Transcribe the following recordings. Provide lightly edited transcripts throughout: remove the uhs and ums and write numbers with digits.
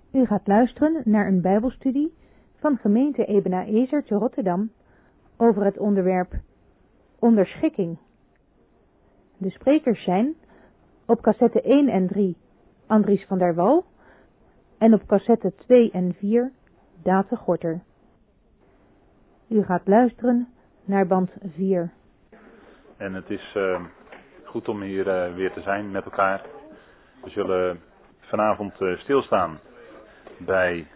U gaat luisteren naar een bijbelstudie van gemeente Ebenezer te Rotterdam over het onderwerp onderschikking. De sprekers zijn op cassette 1 en 3 Andries van der Wal en op cassette 2 en 4 Date Gorter. U gaat luisteren naar band 4. En het is goed om hier weer te zijn met elkaar. We zullen vanavond stilstaan bij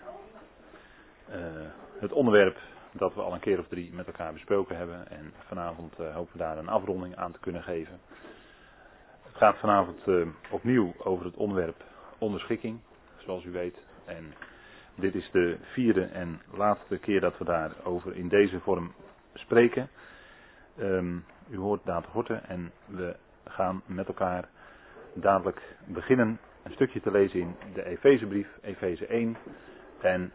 het onderwerp dat we al een keer of 3 met elkaar besproken hebben. En vanavond hopen we daar een afronding aan te kunnen geven. Het gaat vanavond opnieuw over het onderwerp onderschikking, zoals u weet. En dit is de 4e en laatste keer dat we daarover in deze vorm spreken. U hoort Date Gorter en we gaan met elkaar dadelijk beginnen een stukje te lezen in de Efezebrief, Efeze 1. En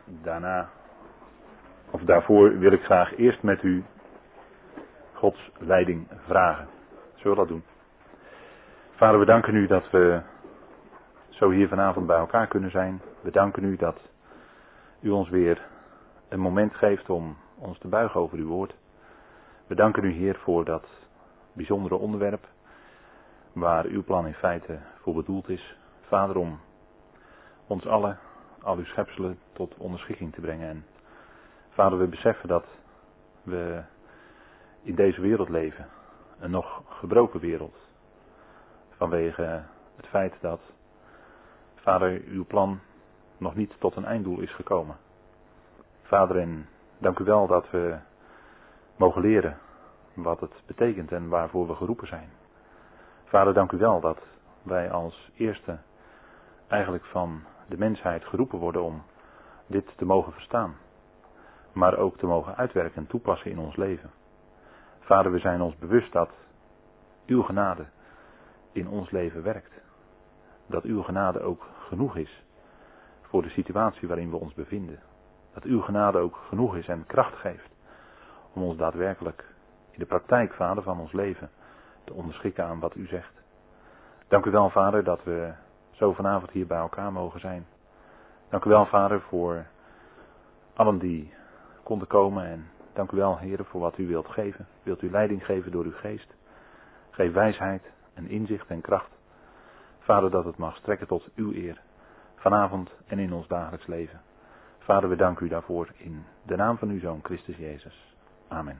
daarvoor wil ik graag eerst met u Gods leiding vragen. Zullen we dat doen? Vader, we danken u dat we zo hier vanavond bij elkaar kunnen zijn. We danken u dat u ons weer een moment geeft om ons te buigen over uw woord. We danken u, Heer, voor dat bijzondere onderwerp waar uw plan in feite voor bedoeld is. Vader, om ons allen, al uw schepselen, tot onderschikking te brengen. En Vader, we beseffen dat we in deze wereld leven, een nog gebroken wereld. Vanwege het feit dat, Vader, uw plan nog niet tot een einddoel is gekomen. Vader, en dank u wel dat we mogen leren wat het betekent en waarvoor we geroepen zijn. Vader, dank u wel dat wij als eerste eigenlijk van de mensheid geroepen worden om dit te mogen verstaan. Maar ook te mogen uitwerken en toepassen in ons leven. Vader, we zijn ons bewust dat uw genade in ons leven werkt. Dat uw genade ook genoeg is voor de situatie waarin we ons bevinden. Dat uw genade ook genoeg is en kracht geeft om ons daadwerkelijk in de praktijk, Vader, van ons leven te onderschikken aan wat u zegt. Dank u wel, Vader, dat we zo vanavond hier bij elkaar mogen zijn. Dank u wel, Vader, voor allen die konden komen. En dank u wel, Heer, voor wat u wilt geven. Wilt u leiding geven door uw geest. Geef wijsheid en inzicht en kracht. Vader, dat het mag strekken tot uw eer. Vanavond en in ons dagelijks leven. Vader, we danken u daarvoor in de naam van uw Zoon Christus Jezus. Amen.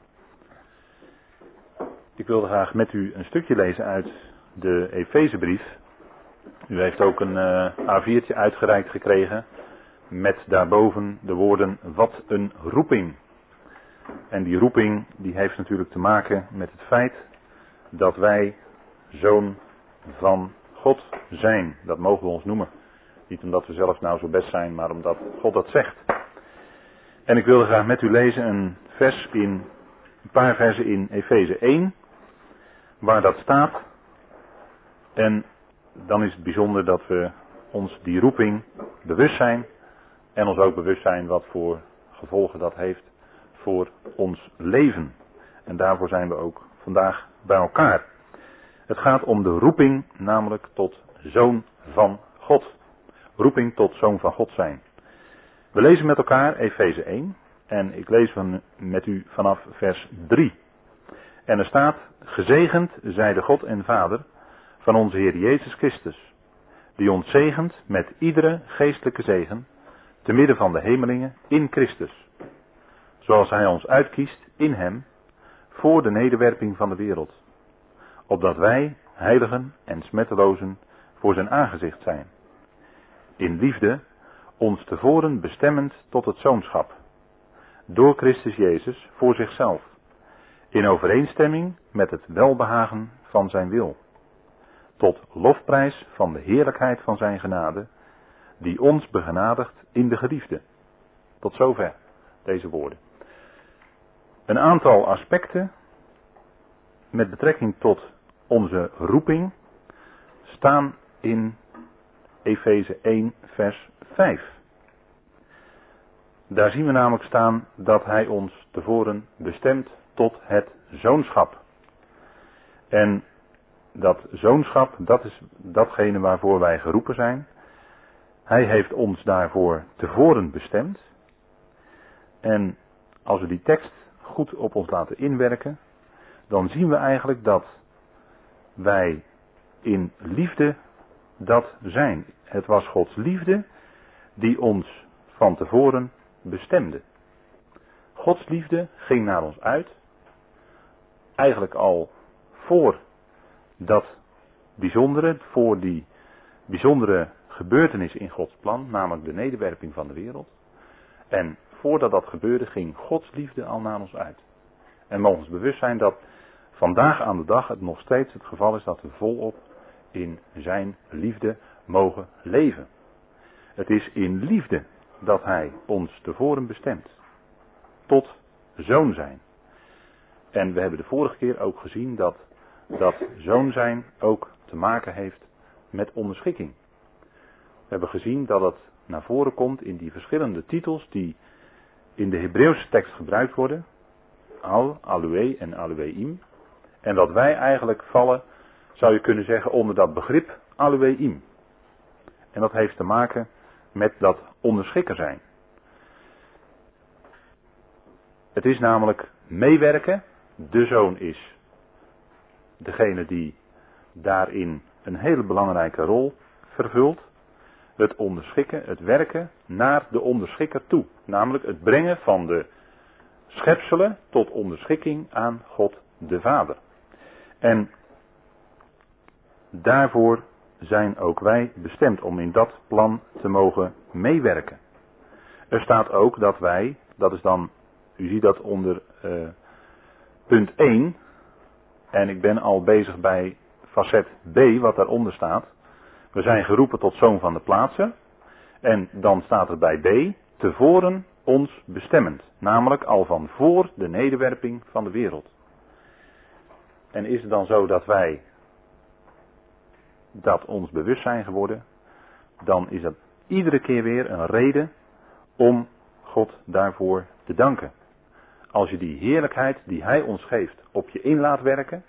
Ik wilde graag met u een stukje lezen uit de Efezebrief. U heeft ook een A4'tje uitgereikt gekregen met daarboven de woorden wat een roeping. En die roeping die heeft natuurlijk te maken met het feit dat wij zoon van God zijn. Dat mogen we ons noemen. Niet omdat we zelf nou zo best zijn, maar omdat God dat zegt. En ik wilde graag met u lezen een paar versen in Efeze 1, waar dat staat. En dan is het bijzonder dat we ons die roeping bewust zijn en ons ook bewust zijn wat voor gevolgen dat heeft voor ons leven. En daarvoor zijn we ook vandaag bij elkaar. Het gaat om de roeping, namelijk tot zoon van God. Roeping tot zoon van God zijn. We lezen met elkaar Efeze 1 en ik lees met u vanaf vers 3. En er staat: gezegend zij de God en Vader van onze Heer Jezus Christus, die ons zegent met iedere geestelijke zegen, te midden van de hemelingen in Christus, zoals hij ons uitkiest in hem, voor de nederwerping van de wereld, opdat wij heiligen en smettelozen voor zijn aangezicht zijn, in liefde ons tevoren bestemmend tot het zoonschap, door Christus Jezus voor zichzelf, in overeenstemming met het welbehagen van zijn wil, tot lofprijs van de heerlijkheid van zijn genade, die ons begenadigt in de geliefde. Tot zover deze woorden. Een aantal aspecten met betrekking tot onze roeping staan in Efeze 1 vers 5. Daar zien we namelijk staan dat hij ons tevoren bestemt tot het zoonschap. En dat zoonschap, dat is datgene waarvoor wij geroepen zijn. Hij heeft ons daarvoor tevoren bestemd. En als we die tekst goed op ons laten inwerken, dan zien we eigenlijk dat wij in liefde dat zijn. Het was Gods liefde die ons van tevoren bestemde. Gods liefde ging naar ons uit. Eigenlijk al voor die bijzondere gebeurtenis in Gods plan, namelijk de nederwerping van de wereld. En voordat dat gebeurde, ging Gods liefde al naar ons uit. En we mogen ons bewust zijn dat vandaag aan de dag het nog steeds het geval is dat we volop in zijn liefde mogen leven. Het is in liefde dat hij ons tevoren bestemt. Tot zoon zijn. En we hebben de vorige keer ook gezien dat dat zoon zijn ook te maken heeft met onderschikking. We hebben gezien dat het naar voren komt in die verschillende titels die in de Hebreeuwse tekst gebruikt worden. Al, Alué en Alueim. En dat wij eigenlijk vallen, zou je kunnen zeggen, onder dat begrip Alueim. En dat heeft te maken met dat onderschikker zijn. Het is namelijk meewerken. De zoon is degene die daarin een hele belangrijke rol vervult. Het onderschikken, het werken naar de onderschikker toe. Namelijk het brengen van de schepselen tot onderschikking aan God de Vader. En daarvoor zijn ook wij bestemd om in dat plan te mogen meewerken. Er staat ook dat wij, dat is dan, u ziet dat onder punt 1, en ik ben al bezig bij facet B, wat daaronder staat. We zijn geroepen tot zoon van de plaatsen. En dan staat er bij B, tevoren ons bestemmend. Namelijk al van voor de nederwerping van de wereld. En is het dan zo dat wij dat ons bewust zijn geworden, dan is dat iedere keer weer een reden om God daarvoor te danken. Als je die heerlijkheid die hij ons geeft op je in laat werken,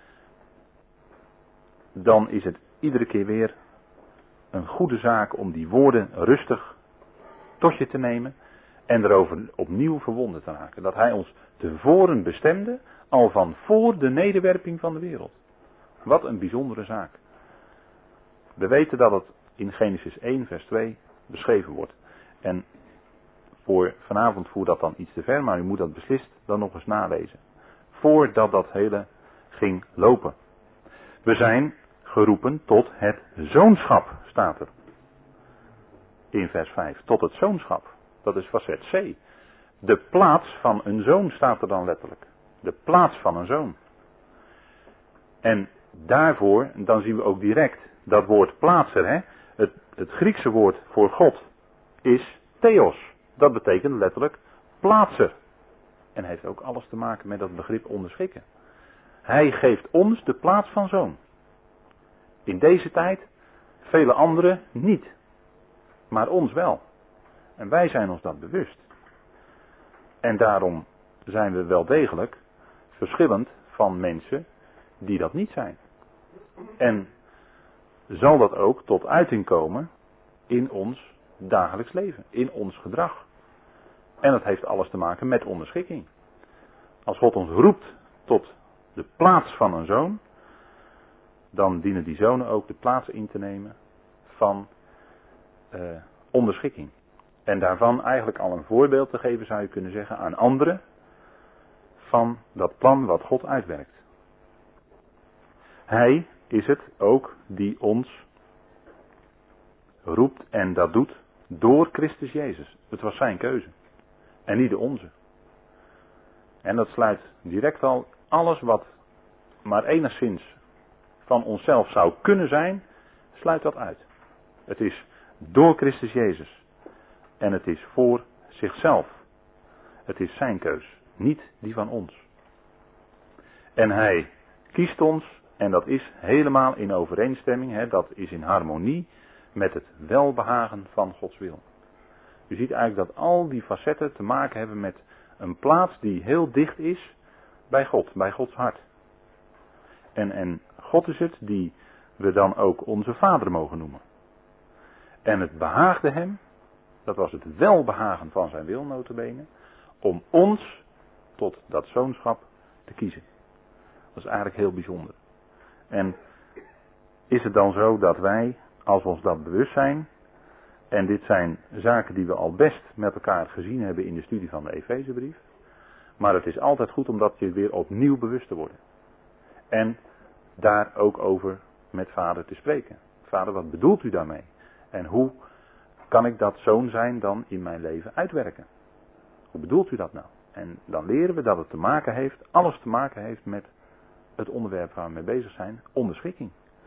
dan is het iedere keer weer een goede zaak om die woorden rustig tot je te nemen en erover opnieuw verwonderd te raken. Dat hij ons tevoren bestemde, al van voor de nederwerping van de wereld. Wat een bijzondere zaak. We weten dat het in Genesis 1 vers 2 beschreven wordt. En voor vanavond voert dat dan iets te ver, maar u moet dat beslist dan nog eens nalezen. Voordat dat hele ging lopen. We zijn geroepen tot het zoonschap, staat er. In vers 5. Tot het zoonschap. Dat is facet C. De plaats van een zoon staat er dan letterlijk. De plaats van een zoon. En daarvoor, dan zien we ook direct dat woord plaatser. Hè? Het Griekse woord voor God is theos. Dat betekent letterlijk plaatser. En heeft ook alles te maken met dat begrip onderschikken. Hij geeft ons de plaats van zoon. In deze tijd, vele anderen niet. Maar ons wel. En wij zijn ons dat bewust. En daarom zijn we wel degelijk verschillend van mensen die dat niet zijn. En zal dat ook tot uiting komen in ons dagelijks leven, in ons gedrag. En dat heeft alles te maken met onderschikking. Als God ons roept tot de plaats van een zoon, dan dienen die zonen ook de plaats in te nemen van onderschikking. En daarvan eigenlijk al een voorbeeld te geven, zou je kunnen zeggen, aan anderen van dat plan wat God uitwerkt. Hij is het ook die ons roept en dat doet door Christus Jezus. Het was zijn keuze en niet de onze. En dat sluit direct al alles wat maar enigszins van onszelf zou kunnen zijn, sluit dat uit. Het is door Christus Jezus. En het is voor zichzelf. Het is zijn keus, niet die van ons. En hij kiest ons, en dat is helemaal in overeenstemming, hè, dat is in harmonie met het welbehagen van Gods wil. U ziet eigenlijk dat al die facetten te maken hebben met een plaats die heel dicht is bij God, bij Gods hart. En God is het die we dan ook onze Vader mogen noemen. En het behaagde hem, dat was het welbehagen van zijn wil nota bene, om ons tot dat zoonschap te kiezen. Dat is eigenlijk heel bijzonder. En is het dan zo dat wij, als we ons dat bewust zijn, en dit zijn zaken die we al best met elkaar gezien hebben in de studie van de Efezebrief, maar het is altijd goed om dat je weer opnieuw bewust te worden. En daar ook over met vader te spreken. Vader, wat bedoelt u daarmee? En hoe kan ik dat zoon zijn dan in mijn leven uitwerken? Hoe bedoelt u dat nou? En dan leren we dat het te maken heeft, alles te maken heeft met het onderwerp waar we mee bezig zijn, onderschikking.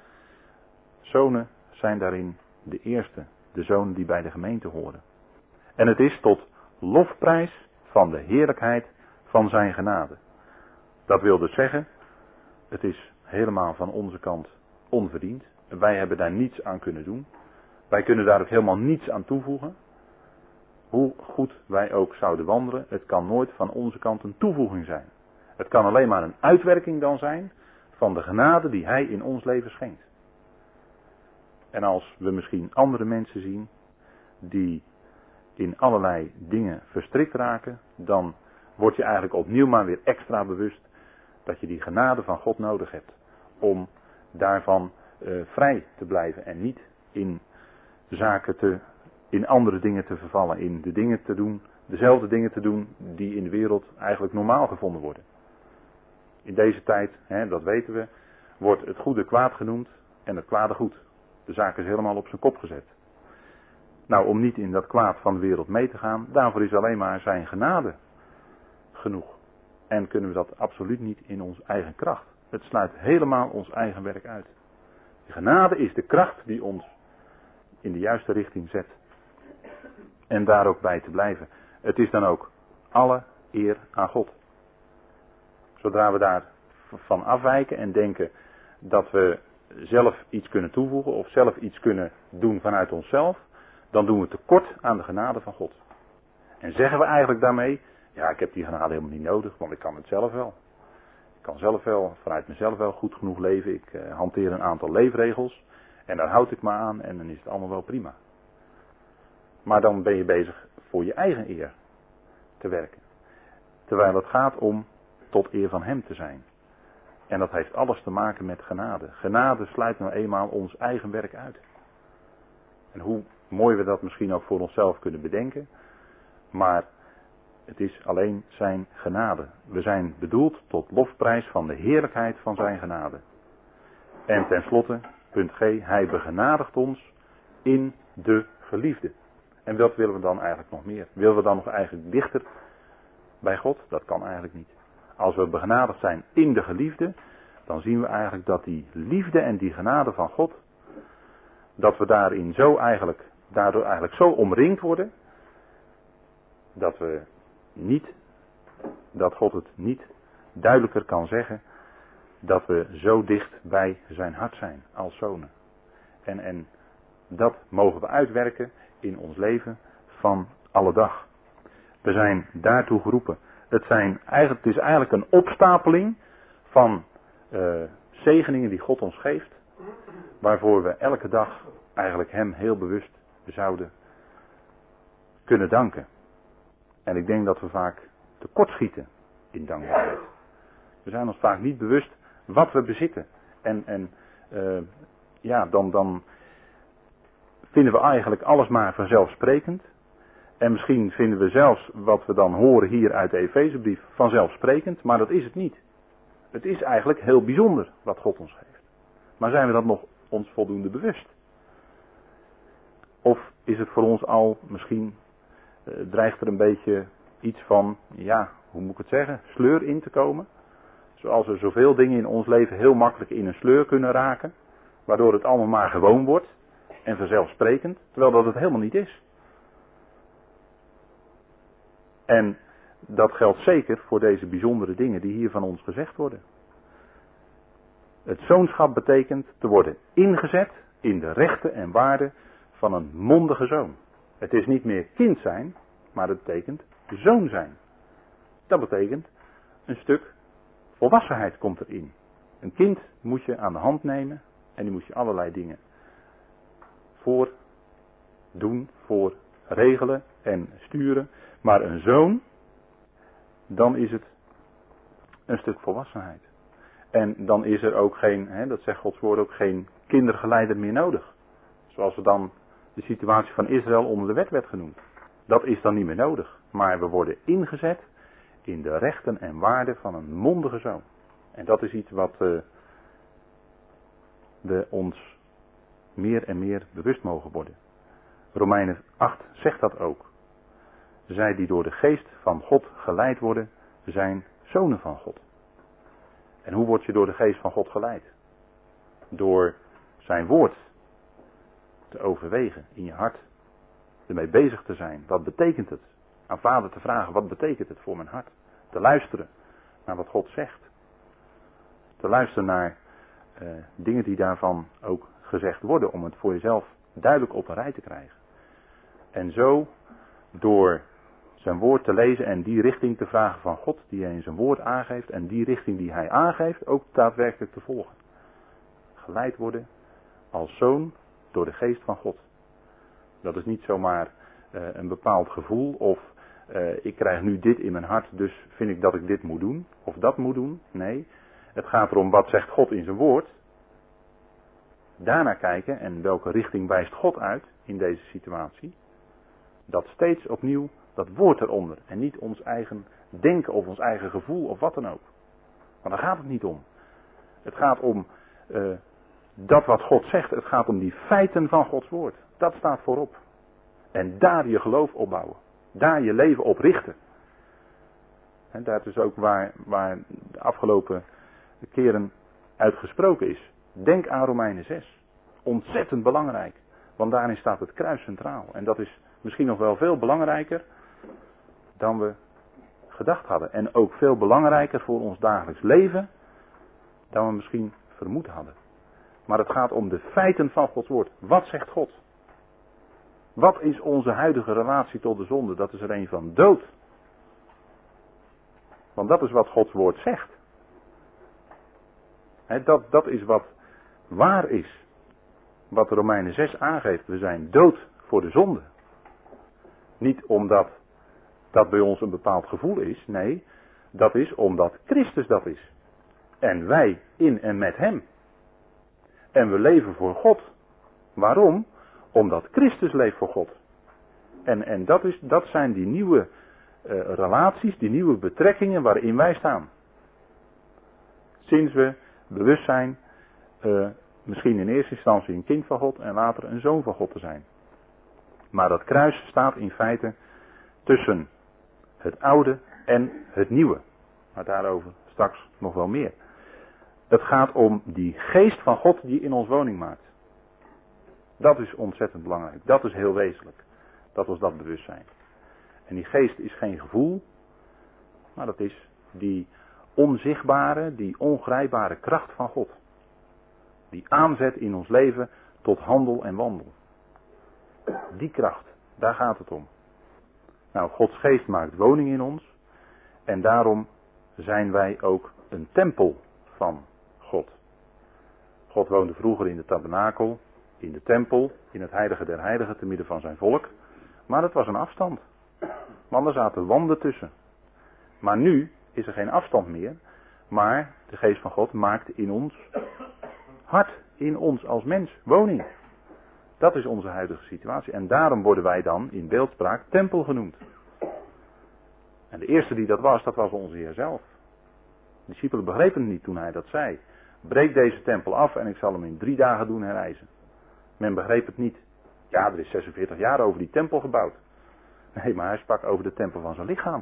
Zonen zijn daarin de eerste, de zonen die bij de gemeente horen. En het is tot lofprijs van de heerlijkheid van zijn genade. Dat wil dus zeggen, het is helemaal van onze kant onverdiend. Wij hebben daar niets aan kunnen doen. Wij kunnen daar ook helemaal niets aan toevoegen. Hoe goed wij ook zouden wandelen, het kan nooit van onze kant een toevoeging zijn. Het kan alleen maar een uitwerking dan zijn van de genade die hij in ons leven schenkt. En als we misschien andere mensen zien die in allerlei dingen verstrikt raken, dan word je eigenlijk opnieuw maar weer extra bewust dat je die genade van God nodig hebt om daarvan vrij te blijven en niet in zaken in andere dingen te vervallen, in de dingen te doen, dezelfde dingen te doen die in de wereld eigenlijk normaal gevonden worden. In deze tijd, dat weten we, wordt het goede kwaad genoemd en het kwade goed. De zaak is helemaal op zijn kop gezet. Nou, om niet in dat kwaad van de wereld mee te gaan, daarvoor is alleen maar zijn genade genoeg. En kunnen we dat absoluut niet in onze eigen kracht. Het sluit helemaal ons eigen werk uit. De genade is de kracht die ons in de juiste richting zet. En daar ook bij te blijven. Het is dan ook alle eer aan God. Zodra we daar van afwijken en denken dat we zelf iets kunnen toevoegen of zelf iets kunnen doen vanuit onszelf, dan doen we tekort aan de genade van God. En zeggen we eigenlijk daarmee, ja, ik heb die genade helemaal niet nodig, want ik kan het zelf wel. Ik kan zelf wel, vanuit mezelf wel goed genoeg leven. Ik hanteer een aantal leefregels en daar houd ik me aan en dan is het allemaal wel prima. Maar dan ben je bezig voor je eigen eer te werken. Terwijl het gaat om tot eer van hem te zijn. En dat heeft alles te maken met genade. Genade sluit nou eenmaal ons eigen werk uit. En hoe mooi we dat misschien ook voor onszelf kunnen bedenken. Maar het is alleen zijn genade. We zijn bedoeld tot lofprijs van de heerlijkheid van zijn genade. En tenslotte, punt G, hij begenadigt ons in de geliefde. En wat willen we dan eigenlijk nog meer? Willen we dan nog eigenlijk dichter bij God? Dat kan eigenlijk niet. Als we begenadigd zijn in de geliefde, dan zien we eigenlijk dat die liefde en die genade van God, dat we daarin daardoor eigenlijk zo omringd worden, dat God het niet duidelijker kan zeggen, dat we zo dicht bij zijn hart zijn als zonen. En dat mogen we uitwerken in ons leven van alle dag. We zijn daartoe geroepen. Het is eigenlijk een opstapeling van zegeningen die God ons geeft, waarvoor we elke dag eigenlijk hem heel bewust zouden kunnen danken. En ik denk dat we vaak tekortschieten in dankbaarheid. We zijn ons vaak niet bewust wat we bezitten. Dan vinden we eigenlijk alles maar vanzelfsprekend. En misschien vinden we zelfs wat we dan horen hier uit de Efezebrief vanzelfsprekend, maar dat is het niet. Het is eigenlijk heel bijzonder wat God ons geeft. Maar zijn we dat nog ons voldoende bewust? Of is het voor ons al misschien, dreigt er een beetje iets van, hoe moet ik het zeggen, sleur in te komen? Zoals er zoveel dingen in ons leven heel makkelijk in een sleur kunnen raken, waardoor het allemaal maar gewoon wordt en vanzelfsprekend, terwijl dat het helemaal niet is. En dat geldt zeker voor deze bijzondere dingen die hier van ons gezegd worden. Het zoonschap betekent te worden ingezet in de rechten en waarden van een mondige zoon. Het is niet meer kind zijn, maar het betekent zoon zijn. Dat betekent een stuk volwassenheid komt erin. Een kind moet je aan de hand nemen en die moet je allerlei dingen doen, voor regelen en sturen. Maar een zoon, dan is het een stuk volwassenheid. En dan is er ook geen, dat zegt Gods woord, ook geen kindergeleider meer nodig. Zoals we dan de situatie van Israël onder de wet werd genoemd. Dat is dan niet meer nodig. Maar we worden ingezet in de rechten en waarden van een mondige zoon. En dat is iets wat we ons meer en meer bewust mogen worden. Romeinen 8 zegt dat ook. Zij die door de geest van God geleid worden, zijn zonen van God. En hoe word je door de geest van God geleid? Door zijn woord te overwegen in je hart. Ermee bezig te zijn. Wat betekent het? Aan Vader te vragen, wat betekent het voor mijn hart? Te luisteren naar wat God zegt. Te luisteren naar dingen die daarvan ook gezegd worden. Om het voor jezelf duidelijk op een rij te krijgen. En zo, door zijn woord te lezen en die richting te vragen van God die hij in zijn woord aangeeft. En die richting die hij aangeeft ook daadwerkelijk te volgen. Geleid worden als zoon door de geest van God. Dat is niet zomaar een bepaald gevoel of ik krijg nu dit in mijn hart, dus vind ik dat ik dit moet doen of dat moet doen. Nee, het gaat erom wat zegt God in zijn woord. Daarna kijken en welke richting wijst God uit in deze situatie. Dat steeds opnieuw dat woord eronder en niet ons eigen denken of ons eigen gevoel of wat dan ook. Want daar gaat het niet om. Het gaat om dat wat God zegt, het gaat om die feiten van Gods woord. Dat staat voorop. En daar je geloof opbouwen. Daar je leven op richten. En dat is ook waar de afgelopen keren uitgesproken is. Denk aan Romeinen 6. Ontzettend belangrijk. Want daarin staat het kruis centraal. En dat is misschien nog wel veel belangrijker dan we gedacht hadden. En ook veel belangrijker voor ons dagelijks leven dan we misschien vermoed hadden. Maar het gaat om de feiten van Gods woord. Wat zegt God? Wat is onze huidige relatie tot de zonde? Dat is er een van dood. Want dat is wat Gods woord zegt. Dat is wat waar is. Wat Romeinen 6 aangeeft. We zijn dood voor de zonde. Niet omdat dat bij ons een bepaald gevoel is. Nee, dat is omdat Christus dat is. En wij in en met hem. En we leven voor God. Waarom? Omdat Christus leeft voor God. En dat zijn die nieuwe relaties, die nieuwe betrekkingen waarin wij staan. Sinds we bewust zijn, misschien in eerste instantie een kind van God en later een zoon van God te zijn. Maar dat kruis staat in feite tussen het oude en het nieuwe. Maar daarover straks nog wel meer. Het gaat om die geest van God die in ons woning maakt. Dat is ontzettend belangrijk. Dat is heel wezenlijk. Dat was dat bewustzijn. En die geest is geen gevoel. Maar dat is die onzichtbare, die ongrijpbare kracht van God. Die aanzet in ons leven tot handel en wandel. Die kracht, daar gaat het om. Nou, Gods geest maakt woning in ons. En daarom zijn wij ook een tempel van God. God woonde vroeger in de tabernakel, in de tempel, in het heilige der heiligen te midden van zijn volk. Maar het was een afstand. Want er zaten wanden tussen. Maar nu is er geen afstand meer. Maar de geest van God maakt in ons hart, in ons als mens, woning. Dat is onze huidige situatie. En daarom worden wij dan in beeldspraak tempel genoemd. En de eerste die dat was onze Heer zelf. De discipelen begrepen het niet toen hij dat zei. Breek deze tempel af en ik zal hem in 3 dagen doen herrijzen. Men begreep het niet. Ja, er is 46 jaar over die tempel gebouwd. Nee, maar hij sprak over de tempel van zijn lichaam.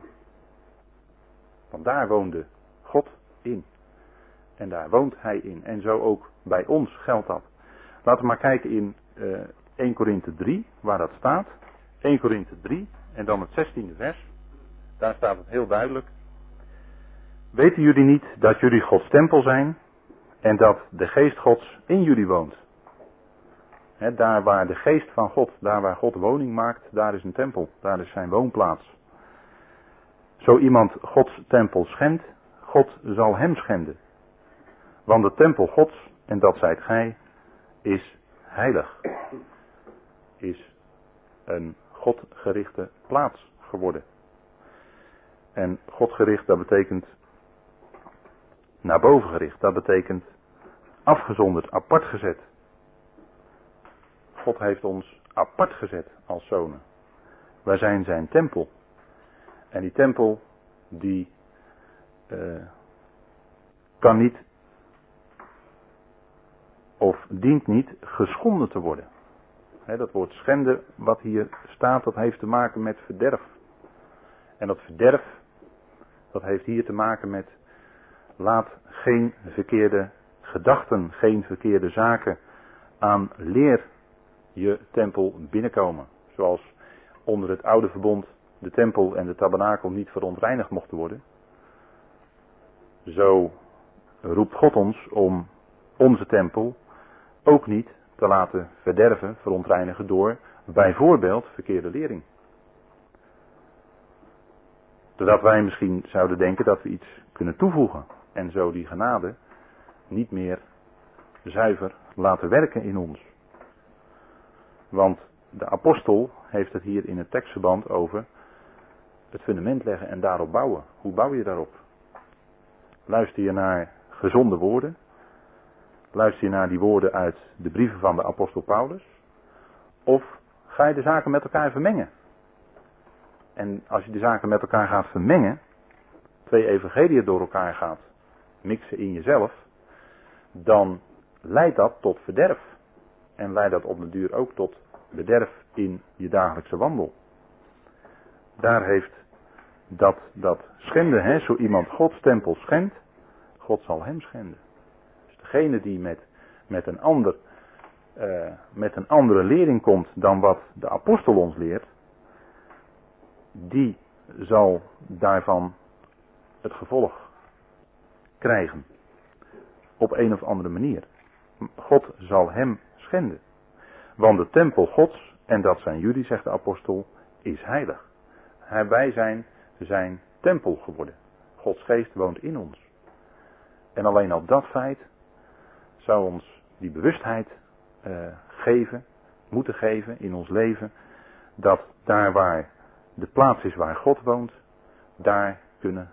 Want daar woonde God in. En daar woont hij in. En zo ook bij ons geldt dat. Laten we maar kijken in 1 Korinthe 3, waar dat staat. 1 Korinthe 3 en dan het 16e vers. Daar staat het heel duidelijk. Weten jullie niet dat jullie Gods tempel zijn en dat de geest Gods in jullie woont? Daar waar de geest van God, daar waar God woning maakt, daar is een tempel. Daar is zijn woonplaats. Zo iemand Gods tempel schendt, God zal hem schenden. Want de tempel Gods, en dat zijt gij, is heilig. Is een godgerichte plaats geworden. En godgericht, dat betekent naar boven gericht. Dat betekent afgezonderd, apart gezet. God heeft ons apart gezet als zonen. Wij zijn zijn tempel. En die tempel, die kan niet of dient niet geschonden te worden. Dat woord schenden wat hier staat, dat heeft te maken met verderf. En dat verderf, dat heeft hier te maken met laat geen verkeerde gedachten, geen verkeerde zaken aan leer je tempel binnenkomen. Zoals onder het oude verbond de tempel en de tabernakel niet verontreinigd mochten worden. Zo roept God ons om onze tempel ook niet te laten verderven, verontreinigen door bijvoorbeeld verkeerde lering. Doordat wij misschien zouden denken dat we iets kunnen toevoegen en zo die genade niet meer zuiver laten werken in ons. Want de apostel heeft het hier in het tekstverband over het fundament leggen en daarop bouwen. Hoe bouw je daarop? Luister je naar gezonde woorden? Luister je naar die woorden uit de brieven van de apostel Paulus? Of ga je de zaken met elkaar vermengen? En als je de zaken met elkaar gaat vermengen, twee evangeliën door elkaar gaat mixen in jezelf, dan leidt dat tot verderf. En leidt dat op de duur ook tot bederf in je dagelijkse wandel. Daar heeft dat schenden, zo iemand Gods tempel schendt, God zal hem schenden. Dus degene die met een andere lering komt dan wat de apostel ons leert, die zal daarvan het gevolg krijgen. Op een of andere manier. God zal hem schenden. Want de tempel Gods, en dat zijn jullie, zegt de apostel, is heilig. Wij zijn zijn tempel geworden. Gods geest woont in ons. En alleen al dat feit zou ons die bewustheid moeten geven in ons leven, dat daar waar de plaats is waar God woont, daar dienen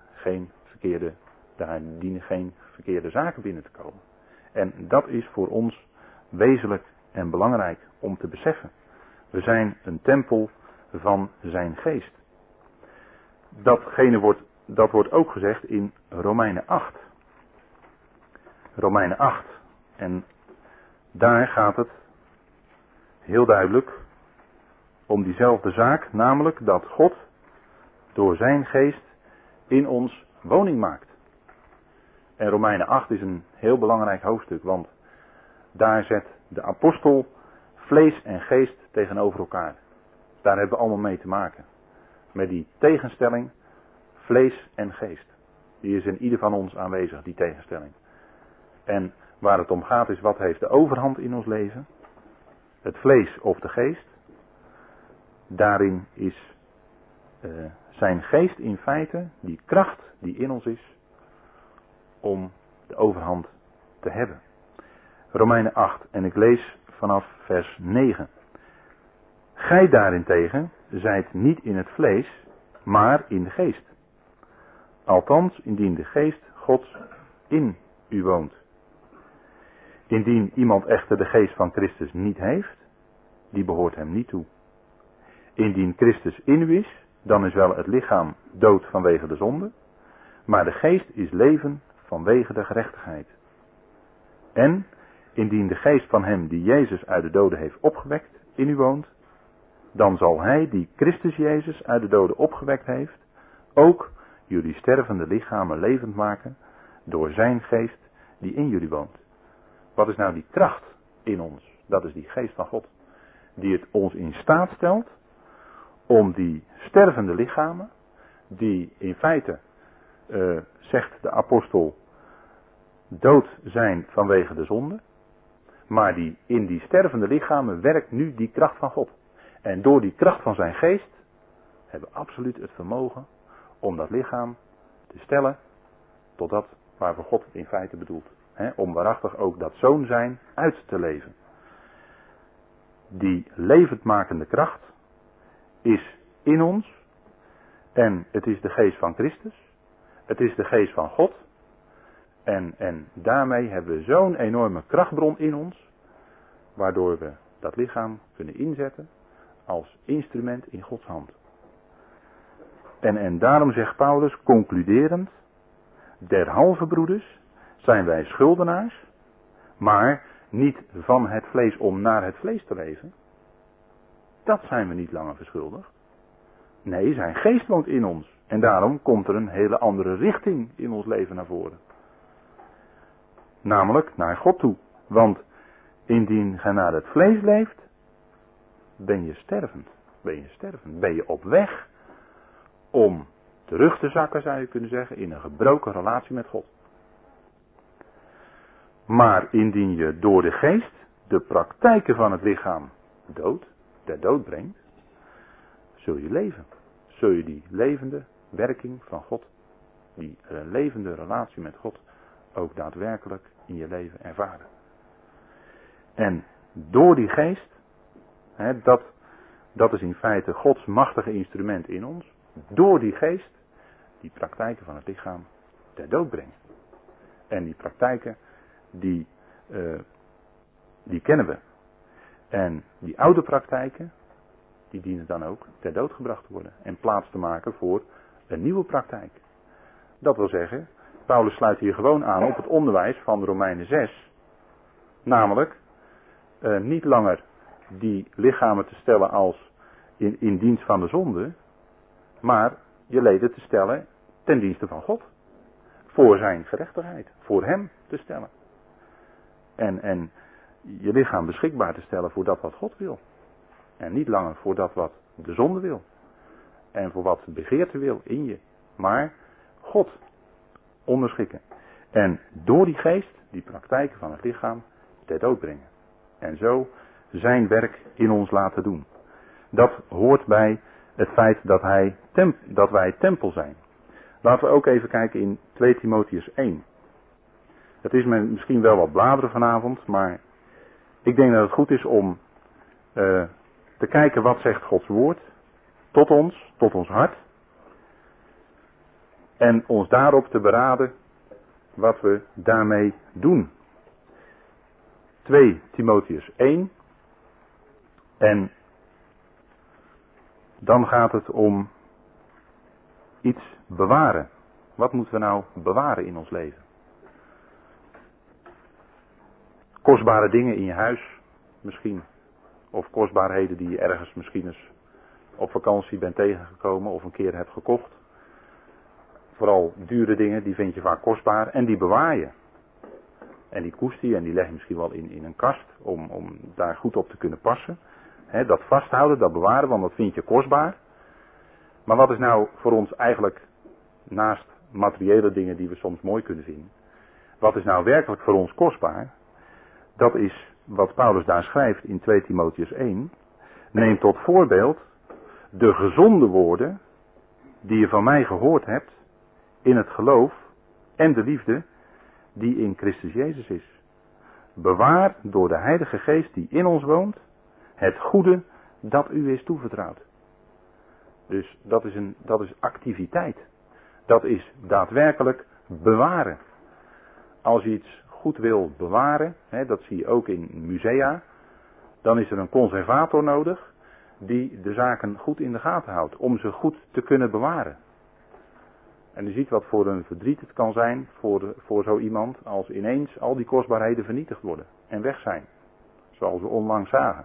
geen verkeerde zaken binnen te komen. En dat is voor ons wezenlijk en belangrijk om te beseffen. We zijn een tempel van zijn geest. Dat wordt ook gezegd in Romeinen 8. Romeinen 8. En daar gaat het heel duidelijk om diezelfde zaak, namelijk dat God door zijn geest in ons woning maakt. En Romeinen 8 is een heel belangrijk hoofdstuk, want daar zet de apostel vlees en geest tegenover elkaar. Daar hebben we allemaal mee te maken. Met die tegenstelling, vlees en geest. Die is in ieder van ons aanwezig, die tegenstelling. En waar het om gaat is, wat heeft de overhand in ons leven? Het vlees of de geest? Daarin is zijn geest in feite die kracht die in ons is om de overhand te hebben. Romeinen 8 en ik lees vanaf vers 9. Gij daarentegen zijt niet in het vlees, maar in de geest. Althans, indien de geest Gods in u woont. Indien iemand echter de geest van Christus niet heeft, die behoort hem niet toe. Indien Christus in u is, dan is wel het lichaam dood vanwege de zonde, maar de geest is leven vanwege de gerechtigheid. En indien de geest van hem die Jezus uit de doden heeft opgewekt in u woont, dan zal hij die Christus Jezus uit de doden opgewekt heeft, ook jullie stervende lichamen levend maken door zijn geest die in jullie woont. Wat is nou die kracht in ons? Dat is die geest van God. Die het ons in staat stelt om die stervende lichamen, die in feite, zegt de apostel, dood zijn vanwege de zonde, maar die in die stervende lichamen werkt nu die kracht van God. En door die kracht van zijn geest hebben we absoluut het vermogen om dat lichaam te stellen tot dat waarvoor God het in feite bedoelt. Om waarachtig ook dat zoon zijn uit te leven. Die levendmakende kracht, is in ons. En het is de geest van Christus. Het is de geest van God. En daarmee hebben we zo'n enorme krachtbron in ons. Waardoor we dat lichaam kunnen inzetten als instrument in Gods hand. En daarom zegt Paulus concluderend. Derhalve broeders zijn wij schuldenaars. Maar niet van het vlees om naar het vlees te leven. Dat zijn we niet langer verschuldigd. Nee, zijn geest woont in ons. En daarom komt er een hele andere richting in ons leven naar voren. Namelijk naar God toe. Want indien gij naar het vlees leeft, ben je stervend. Ben je op weg om terug te zakken, zou je kunnen zeggen, in een gebroken relatie met God. Maar indien je door de geest de praktijken van het lichaam ter dood brengt, zul je leven. Zul je die levende werking van God, die levende relatie met God, ook daadwerkelijk in je leven ervaren. En door die geest, dat is in feite Gods machtige instrument in ons, door die geest die praktijken van het lichaam ter dood brengen. En die praktijken, die kennen we. En die oude praktijken, die dienen dan ook ter dood gebracht te worden. En plaats te maken voor een nieuwe praktijk. Dat wil zeggen, Paulus sluit hier gewoon aan op het onderwijs van Romeinen 6. Namelijk, niet langer die lichamen te stellen als in dienst van de zonde. Maar je leden te stellen ten dienste van God. Voor zijn gerechtigheid. Voor hem te stellen. En je lichaam beschikbaar te stellen voor dat wat God wil. En niet langer voor dat wat de zonde wil. En voor wat begeerte wil in je. Maar God onderschikken. En door die geest, die praktijken van het lichaam, ter dood brengen. En zo zijn werk in ons laten doen. Dat hoort bij het feit dat wij tempel zijn. Laten we ook even kijken in 2 Timotheüs 1. Het is misschien wel wat bladeren vanavond, maar ik denk dat het goed is om te kijken wat zegt Gods woord tot ons hart. En ons daarop te beraden wat we daarmee doen. 2 Timotheüs 1. En dan gaat het om iets bewaren. Wat moeten we nou bewaren in ons leven? Kostbare dingen in je huis misschien. Of kostbaarheden die je ergens misschien eens op vakantie bent tegengekomen of een keer hebt gekocht. Vooral dure dingen, die vind je vaak kostbaar en die bewaar je. En die koester je en die leg je misschien wel in een kast om daar goed op te kunnen passen. Dat vasthouden, dat bewaren, want dat vind je kostbaar. Maar wat is nou voor ons eigenlijk, naast materiële dingen die we soms mooi kunnen vinden, wat is nou werkelijk voor ons kostbaar? Dat is wat Paulus daar schrijft in 2 Timotheüs 1. Neem tot voorbeeld de gezonde woorden die je van mij gehoord hebt in het geloof en de liefde die in Christus Jezus is. Bewaar door de Heilige Geest die in ons woont het goede dat u is toevertrouwd. Dus dat is activiteit. Dat is daadwerkelijk bewaren. Als je iets goed wil bewaren, dat zie je ook in musea, dan is er een conservator nodig die de zaken goed in de gaten houdt, om ze goed te kunnen bewaren. En je ziet wat voor een verdriet het kan zijn voor zo iemand als ineens al die kostbaarheden vernietigd worden en weg zijn. Zoals we onlangs zagen.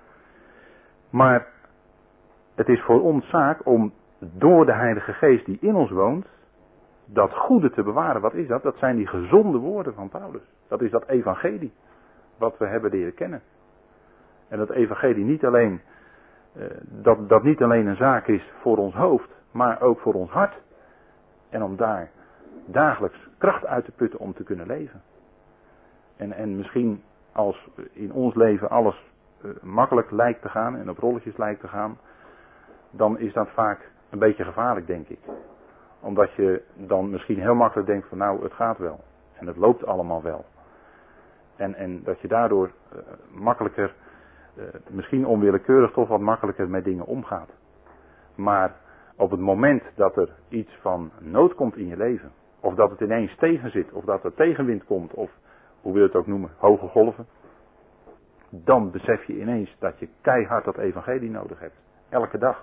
Maar het is voor ons zaak om door de Heilige Geest die in ons woont, dat goede te bewaren. Wat is dat? Dat zijn die gezonde woorden van Paulus. Dat is dat evangelie wat we hebben leren kennen. En dat evangelie niet alleen, dat niet alleen een zaak is voor ons hoofd, maar ook voor ons hart. En om daar dagelijks kracht uit te putten om te kunnen leven. En misschien als in ons leven alles makkelijk lijkt te gaan en op rolletjes lijkt te gaan, dan is dat vaak een beetje gevaarlijk, denk ik. Omdat je dan misschien heel makkelijk denkt van nou, het gaat wel. En het loopt allemaal wel. En dat je daardoor makkelijker, misschien onwillekeurig toch wat makkelijker met dingen omgaat. Maar op het moment dat er iets van nood komt in je leven, of dat het ineens tegen zit, of dat er tegenwind komt, of hoe wil je het ook noemen, hoge golven, dan besef je ineens dat je keihard dat evangelie nodig hebt. Elke dag.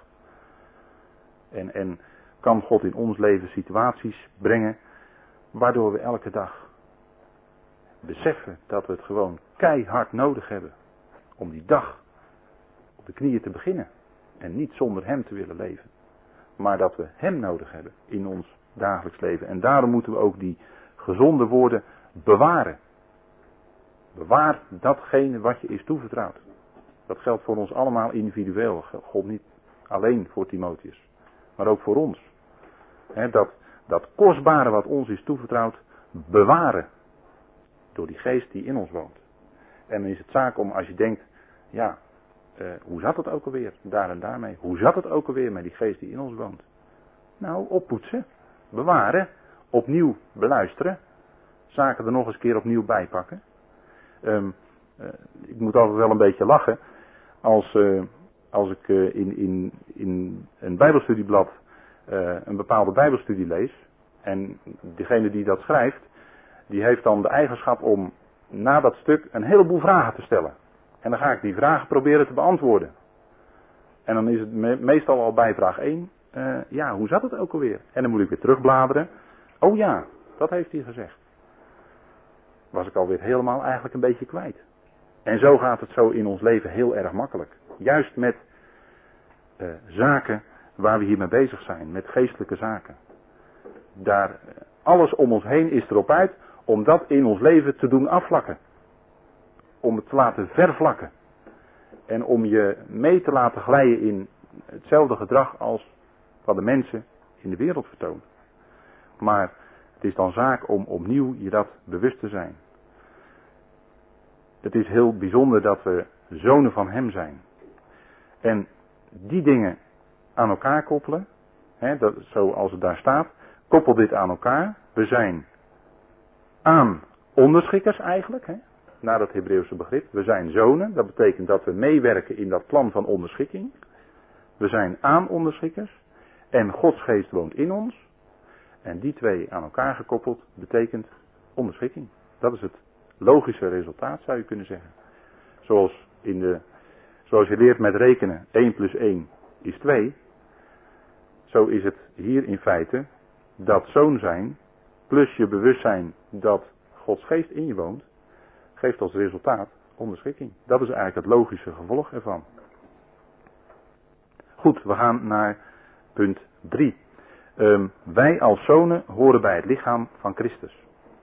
En kan God in ons leven situaties brengen, waardoor we elke dag beseffen dat we het gewoon keihard nodig hebben. Om die dag op de knieën te beginnen. En niet zonder hem te willen leven. Maar dat we hem nodig hebben in ons dagelijks leven. En daarom moeten we ook die gezonde woorden bewaren. Bewaar datgene wat je is toevertrouwd. Dat geldt voor ons allemaal individueel. God niet alleen voor Timotheus. Maar ook voor ons. Dat kostbare wat ons is toevertrouwd, bewaren. Door die geest die in ons woont. En dan is het zaak om, als je denkt, ja, hoe zat het ook alweer, daar en daarmee. Hoe zat het ook alweer met die geest die in ons woont? Nou, oppoetsen, bewaren, opnieuw beluisteren. Zaken er nog eens een keer opnieuw bijpakken. Ik moet altijd wel een beetje lachen. Als ik in een bijbelstudieblad een bepaalde bijbelstudie lees. En degene die dat schrijft, die heeft dan de eigenschap om na dat stuk een heleboel vragen te stellen. En dan ga ik die vragen proberen te beantwoorden. En dan is het meestal al bij vraag 1. Ja, hoe zat het ook alweer? En dan moet ik weer terugbladeren. Oh ja, dat heeft hij gezegd. Was ik alweer helemaal eigenlijk een beetje kwijt. En zo gaat het zo in ons leven heel erg makkelijk. Juist met zaken waar we hiermee bezig zijn. Met geestelijke zaken. Daar, alles om ons heen is erop uit om dat in ons leven te doen afvlakken. Om het te laten vervlakken. En om je mee te laten glijden in hetzelfde gedrag als wat de mensen in de wereld vertonen. Maar het is dan zaak om opnieuw je dat bewust te zijn. Het is heel bijzonder dat we zonen van hem zijn. En die dingen aan elkaar koppelen, zoals het daar staat, koppel dit aan elkaar. We zijn aan onderschikkers eigenlijk, naar dat Hebreeuwse begrip. We zijn zonen, dat betekent dat we meewerken in dat plan van onderschikking. We zijn aan onderschikkers en Gods geest woont in ons. En die twee aan elkaar gekoppeld betekent onderschikking. Dat is het logische resultaat, zou je kunnen zeggen. Zoals je leert met rekenen, 1 plus 1 is 2. Zo is het hier in feite dat zoon zijn, plus je bewustzijn dat Gods geest in je woont, geeft als resultaat onderschikking. Dat is eigenlijk het logische gevolg ervan. Goed, we gaan naar punt 3. Wij als zonen horen bij het lichaam van Christus.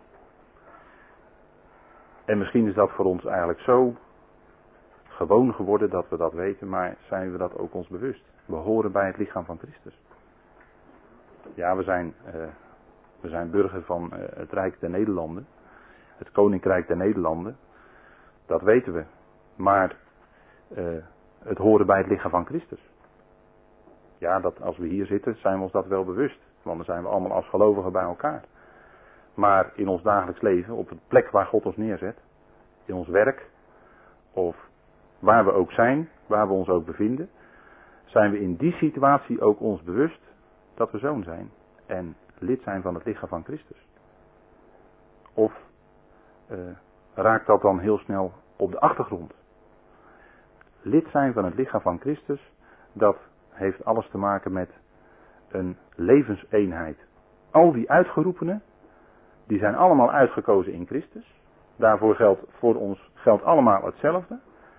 En misschien is dat voor ons eigenlijk zo gewoon geworden dat we dat weten, maar zijn we dat ook ons bewust? We horen bij het lichaam van Christus. Ja, we zijn burger van het Rijk der Nederlanden. Het Koninkrijk der Nederlanden. Dat weten we. Maar het horen bij het lichaam van Christus. Ja, dat als we hier zitten zijn we ons dat wel bewust. Want dan zijn we allemaal als gelovigen bij elkaar. Maar in ons dagelijks leven, op de plek waar God ons neerzet. In ons werk. Of waar we ook zijn, waar we ons ook bevinden. Zijn we in die situatie ook ons bewust dat we zoon zijn. En lid zijn van het lichaam van Christus. Of raakt dat dan heel snel op de achtergrond. Lid zijn van het lichaam van Christus, dat heeft alles te maken met een levenseenheid. Al die uitgeroepenen, die zijn allemaal uitgekozen in Christus. Daarvoor voor ons geldt allemaal hetzelfde.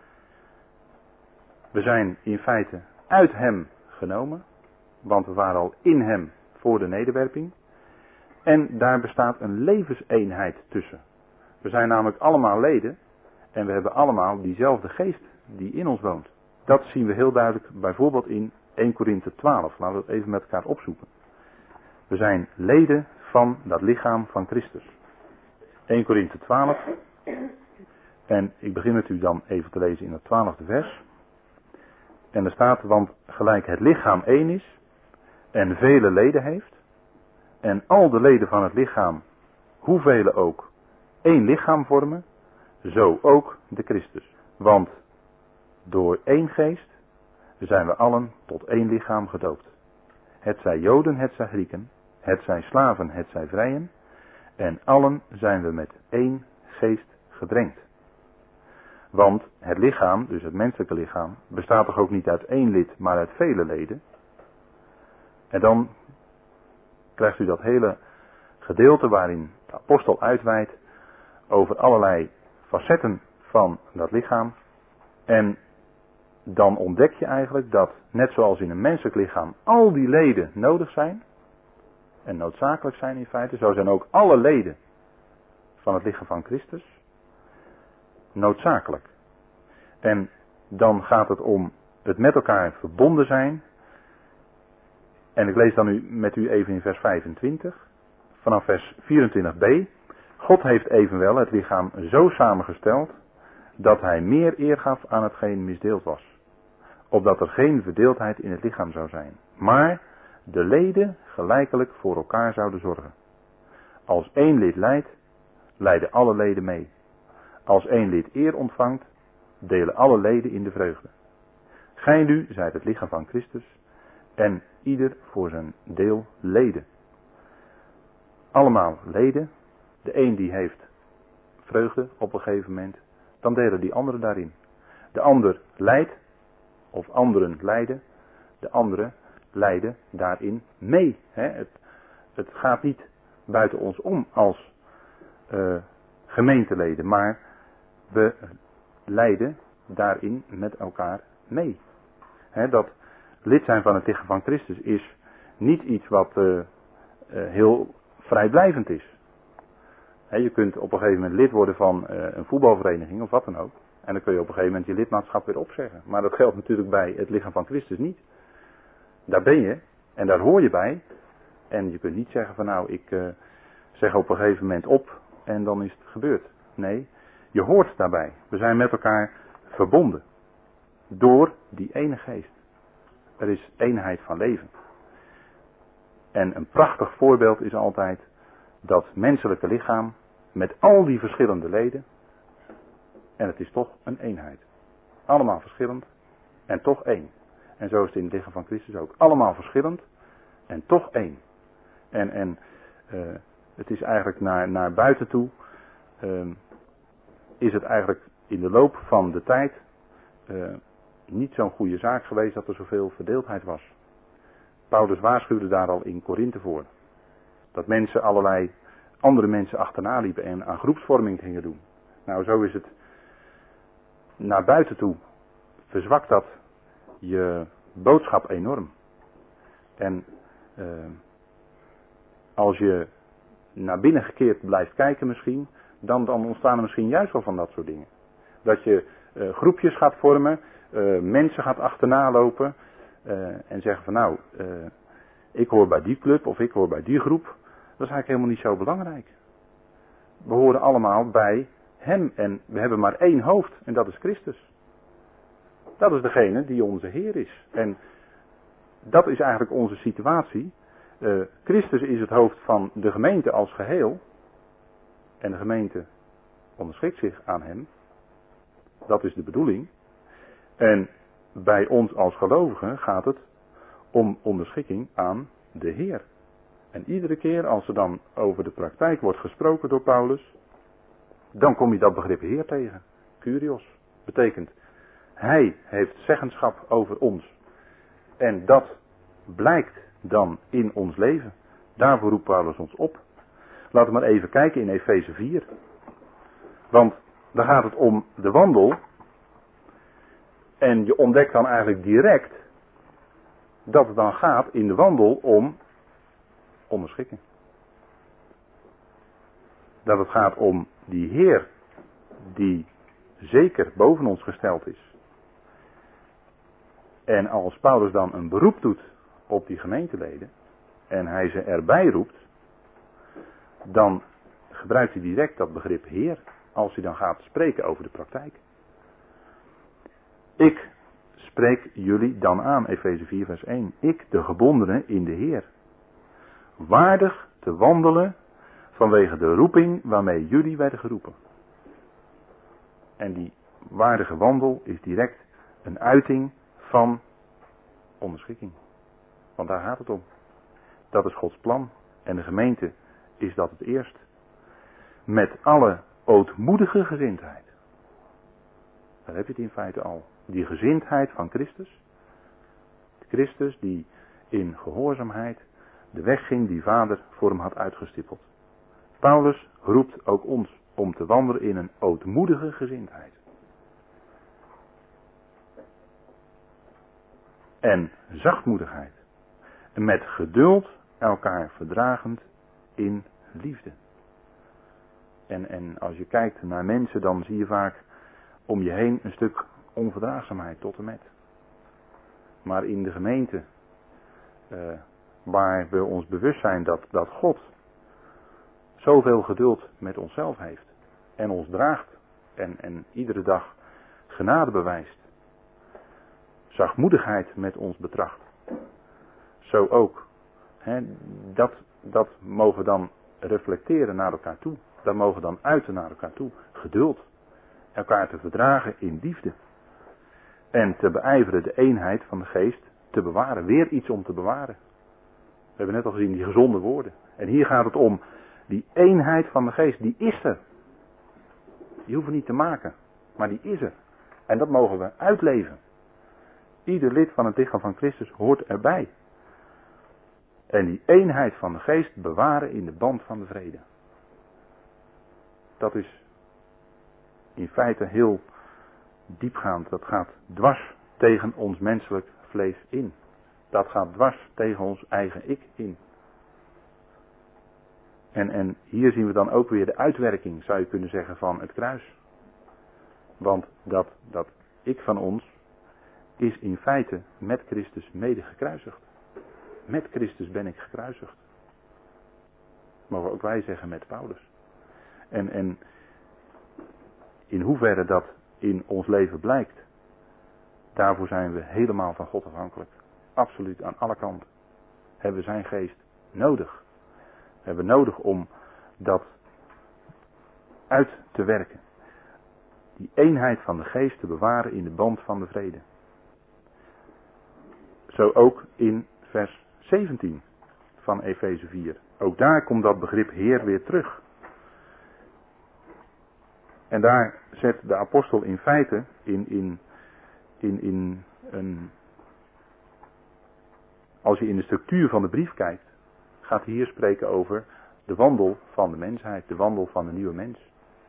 We zijn in feite uit hem genomen, want we waren al in hem voor de nederwerping. En daar bestaat een levenseenheid tussen. We zijn namelijk allemaal leden en we hebben allemaal diezelfde geest die in ons woont. Dat zien we heel duidelijk bijvoorbeeld in 1 Korinthe 12. Laten we het even met elkaar opzoeken. We zijn leden van dat lichaam van Christus. 1 Korinthe 12. En ik begin met u dan even te lezen in het 12e vers. En er staat, want gelijk het lichaam één is en vele leden heeft. En al de leden van het lichaam, hoeveel ook, één lichaam vormen, zo ook de Christus. Want door één geest zijn we allen tot één lichaam gedoopt. Het zij Joden, het zij Grieken, het zij slaven, het zij vrijen, en allen zijn we met één geest gedrenkt. Want het lichaam, dus het menselijke lichaam, bestaat toch ook niet uit één lid, maar uit vele leden. En dan krijgt u dat hele gedeelte waarin de apostel uitweidt over allerlei facetten van dat lichaam. En dan ontdek je eigenlijk dat, net zoals in een menselijk lichaam, al die leden nodig zijn en noodzakelijk zijn in feite, zo zijn ook alle leden van het lichaam van Christus noodzakelijk. En dan gaat het om het met elkaar verbonden zijn. En ik lees dan nu met u even in vers 25, vanaf vers 24b. God heeft evenwel het lichaam zo samengesteld dat hij meer eer gaf aan hetgeen misdeeld was, opdat er geen verdeeldheid in het lichaam zou zijn, maar de leden gelijkelijk voor elkaar zouden zorgen. Als één lid lijdt, lijden alle leden mee. Als één lid eer ontvangt, delen alle leden in de vreugde. Gij nu zijt het lichaam van Christus en ieder voor zijn deel leden. Allemaal leden. De een die heeft vreugde op een gegeven moment, dan delen die anderen daarin. De ander lijdt, of anderen lijden, de anderen lijden daarin mee. Het gaat niet buiten ons om als gemeenteleden, maar we lijden daarin met elkaar mee. Dat lid zijn van het lichaam van Christus is niet iets wat heel vrijblijvend is. Je kunt op een gegeven moment lid worden van een voetbalvereniging of wat dan ook. En dan kun je op een gegeven moment je lidmaatschap weer opzeggen. Maar dat geldt natuurlijk bij het lichaam van Christus niet. Daar ben je en daar hoor je bij. En je kunt niet zeggen van nou, ik zeg op een gegeven moment op en dan is het gebeurd. Nee, je hoort daarbij. We zijn met elkaar verbonden. Door die ene geest. Er is eenheid van leven. En een prachtig voorbeeld is altijd dat menselijke lichaam met al die verschillende leden. En het is toch een eenheid. Allemaal verschillend en toch één. En zo is het in het lichaam van Christus ook. Allemaal verschillend en toch één. En het is eigenlijk naar buiten toe. Is het eigenlijk in de loop van de tijd niet zo'n goede zaak geweest dat er zoveel verdeeldheid was. Paulus waarschuwde daar al in Korinthe voor. Dat mensen allerlei andere mensen achterna liepen en aan groepsvorming gingen doen. Nou, zo is het naar buiten toe. Verzwakt dat je boodschap enorm. En als je naar binnen gekeerd blijft kijken misschien, dan ontstaan er misschien juist wel van dat soort dingen. Dat je groepjes gaat vormen, mensen gaat achterna lopen en zeggen van nou, ik hoor bij die club of ik hoor bij die groep. Dat is eigenlijk helemaal niet zo belangrijk. We horen allemaal bij hem en we hebben maar één hoofd en dat is Christus. Dat is degene die onze Heer is. En dat is eigenlijk onze situatie. Christus is het hoofd van de gemeente als geheel. En de gemeente onderschikt zich aan hem. Dat is de bedoeling. En bij ons als gelovigen gaat het om onderschikking aan de Heer. En iedere keer als er dan over de praktijk wordt gesproken door Paulus, dan kom je dat begrip Heer tegen. Kyrios betekent, hij heeft zeggenschap over ons. En dat blijkt dan in ons leven. Daarvoor roept Paulus ons op. Laten we maar even kijken in Efeze 4. Want daar gaat het om de wandel. En je ontdekt dan eigenlijk direct dat het dan gaat in de wandel om onderschikking. Dat het gaat om die Heer die zeker boven ons gesteld is. En als Paulus dan een beroep doet op die gemeenteleden en hij ze erbij roept, dan gebruikt hij direct dat begrip Heer als hij dan gaat spreken over de praktijk. Ik spreek jullie dan aan, Efeze 4 vers 1. Ik, de gebondene in de Heer. Waardig te wandelen vanwege de roeping waarmee jullie werden geroepen. En die waardige wandel is direct een uiting van onderschikking. Want daar gaat het om. Dat is Gods plan. En de gemeente is dat het eerst. Met alle ootmoedige gezindheid. Daar heb je het in feite al. Die gezindheid van Christus. Christus die in gehoorzaamheid de weg ging die Vader voor hem had uitgestippeld. Paulus roept ook ons om te wandelen in een ootmoedige gezindheid. En zachtmoedigheid. En met geduld elkaar verdragend in liefde. En als je kijkt naar mensen, dan zie je vaak om je heen een stuk onverdraagzaamheid tot en met. Maar in de gemeente, waar we ons bewust zijn dat God zoveel geduld met onszelf heeft. En ons draagt. En iedere dag genade bewijst. Zachtmoedigheid met ons betracht. Zo ook. Dat mogen we dan reflecteren naar elkaar toe. Dat mogen we dan uiten naar elkaar toe. Geduld. Elkaar te verdragen in liefde. En te beijveren de eenheid van de geest te bewaren. Weer iets om te bewaren. We hebben net al gezien die gezonde woorden. En hier gaat het om die eenheid van de geest. Die is er. Die hoeven we niet te maken. Maar die is er. En dat mogen we uitleven. Ieder lid van het lichaam van Christus hoort erbij. En die eenheid van de geest bewaren in de band van de vrede. Dat is in feite heel diepgaand. Dat gaat dwars tegen ons menselijk vlees in. Dat gaat dwars tegen ons eigen ik in. En hier zien we dan ook weer de uitwerking, zou je kunnen zeggen, van het kruis. Want dat ik van ons is in feite met Christus mede gekruisigd. Met Christus ben ik gekruisigd. Mogen ook wij zeggen met Paulus. En in hoeverre dat in ons leven blijkt, daarvoor zijn we helemaal van God afhankelijk. Absoluut aan alle kanten. Hebben we zijn geest nodig. Hebben we nodig om dat uit te werken. Die eenheid van de geest te bewaren in de band van de vrede. Zo ook in vers 17 van Efeze 4. Ook daar komt dat begrip Heer weer terug. En daar zet de apostel in feite in een... Als je in de structuur van de brief kijkt, gaat hij hier spreken over de wandel van de mensheid, de wandel van de nieuwe mens.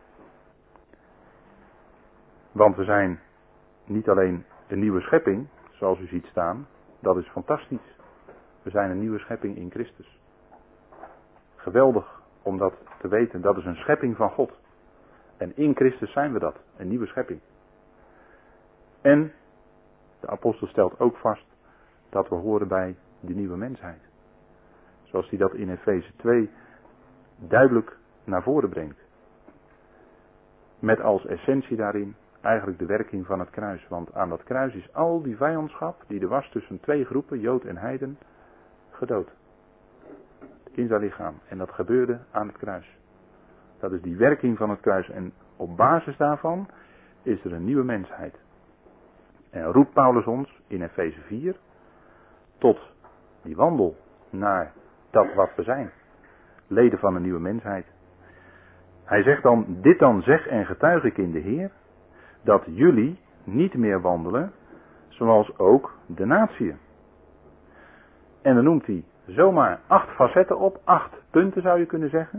Want we zijn niet alleen een nieuwe schepping, zoals u ziet staan, dat is fantastisch. We zijn een nieuwe schepping in Christus. Geweldig om dat te weten, dat is een schepping van God. En in Christus zijn we dat, een nieuwe schepping. En de apostel stelt ook vast dat we horen bij de nieuwe mensheid. Zoals hij dat in Efeze 2 duidelijk naar voren brengt. Met als essentie daarin eigenlijk de werking van het kruis. Want aan dat kruis is al die vijandschap die er was tussen twee groepen, Jood en Heiden, gedood. In zijn lichaam. En dat gebeurde aan het kruis. Dat is die werking van het kruis. En op basis daarvan is er een nieuwe mensheid. En roept Paulus ons in Efeze 4 tot die wandel naar dat wat we zijn. Leden van een nieuwe mensheid. Hij zegt dan, dit dan zeg en getuig ik in de Heer, dat jullie niet meer wandelen zoals ook de natieën. En dan noemt hij zomaar 8 facetten op, 8 punten zou je kunnen zeggen.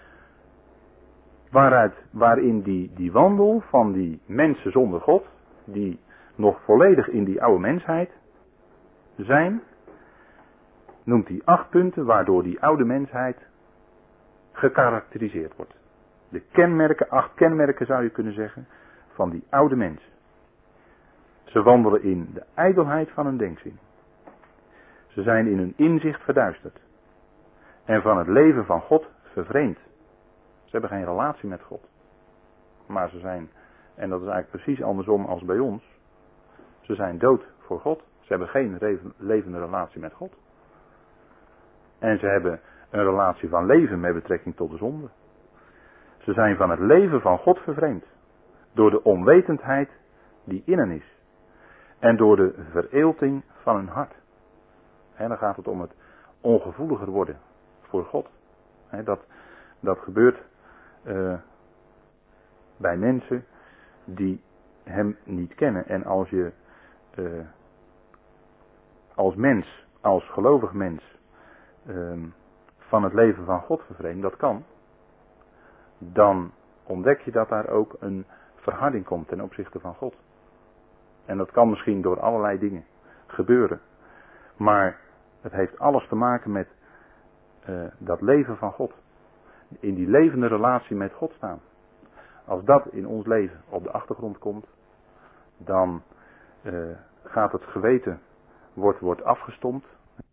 Waarin die wandel van die mensen zonder God, die nog volledig in die oude mensheid zijn, noemt hij 8 punten waardoor die oude mensheid gekarakteriseerd wordt. De kenmerken, 8 kenmerken zou je kunnen zeggen, van die oude mens. Ze wandelen in de ijdelheid van hun denkzin. Ze zijn in hun inzicht verduisterd. En van het leven van God vervreemd. Ze hebben geen relatie met God. Maar ze zijn, en dat is eigenlijk precies andersom als bij ons, ze zijn dood voor God. Ze hebben geen levende relatie met God. En ze hebben een relatie van leven met betrekking tot de zonde. Ze zijn van het leven van God vervreemd. Door de onwetendheid die in hen is. En door de vereelting van hun hart. Dan gaat het om het ongevoeliger worden voor God. Dat gebeurt bij mensen die hem niet kennen. En als je als mens, als gelovig mens, van het leven van God vervreemd, dat kan, dan ontdek je dat daar ook een verharding komt ten opzichte van God. En dat kan misschien door allerlei dingen gebeuren. Maar het heeft alles te maken met dat leven van God. In die levende relatie met God staan. Als dat in ons leven op de achtergrond komt, dan gaat het geweten, wordt afgestompt.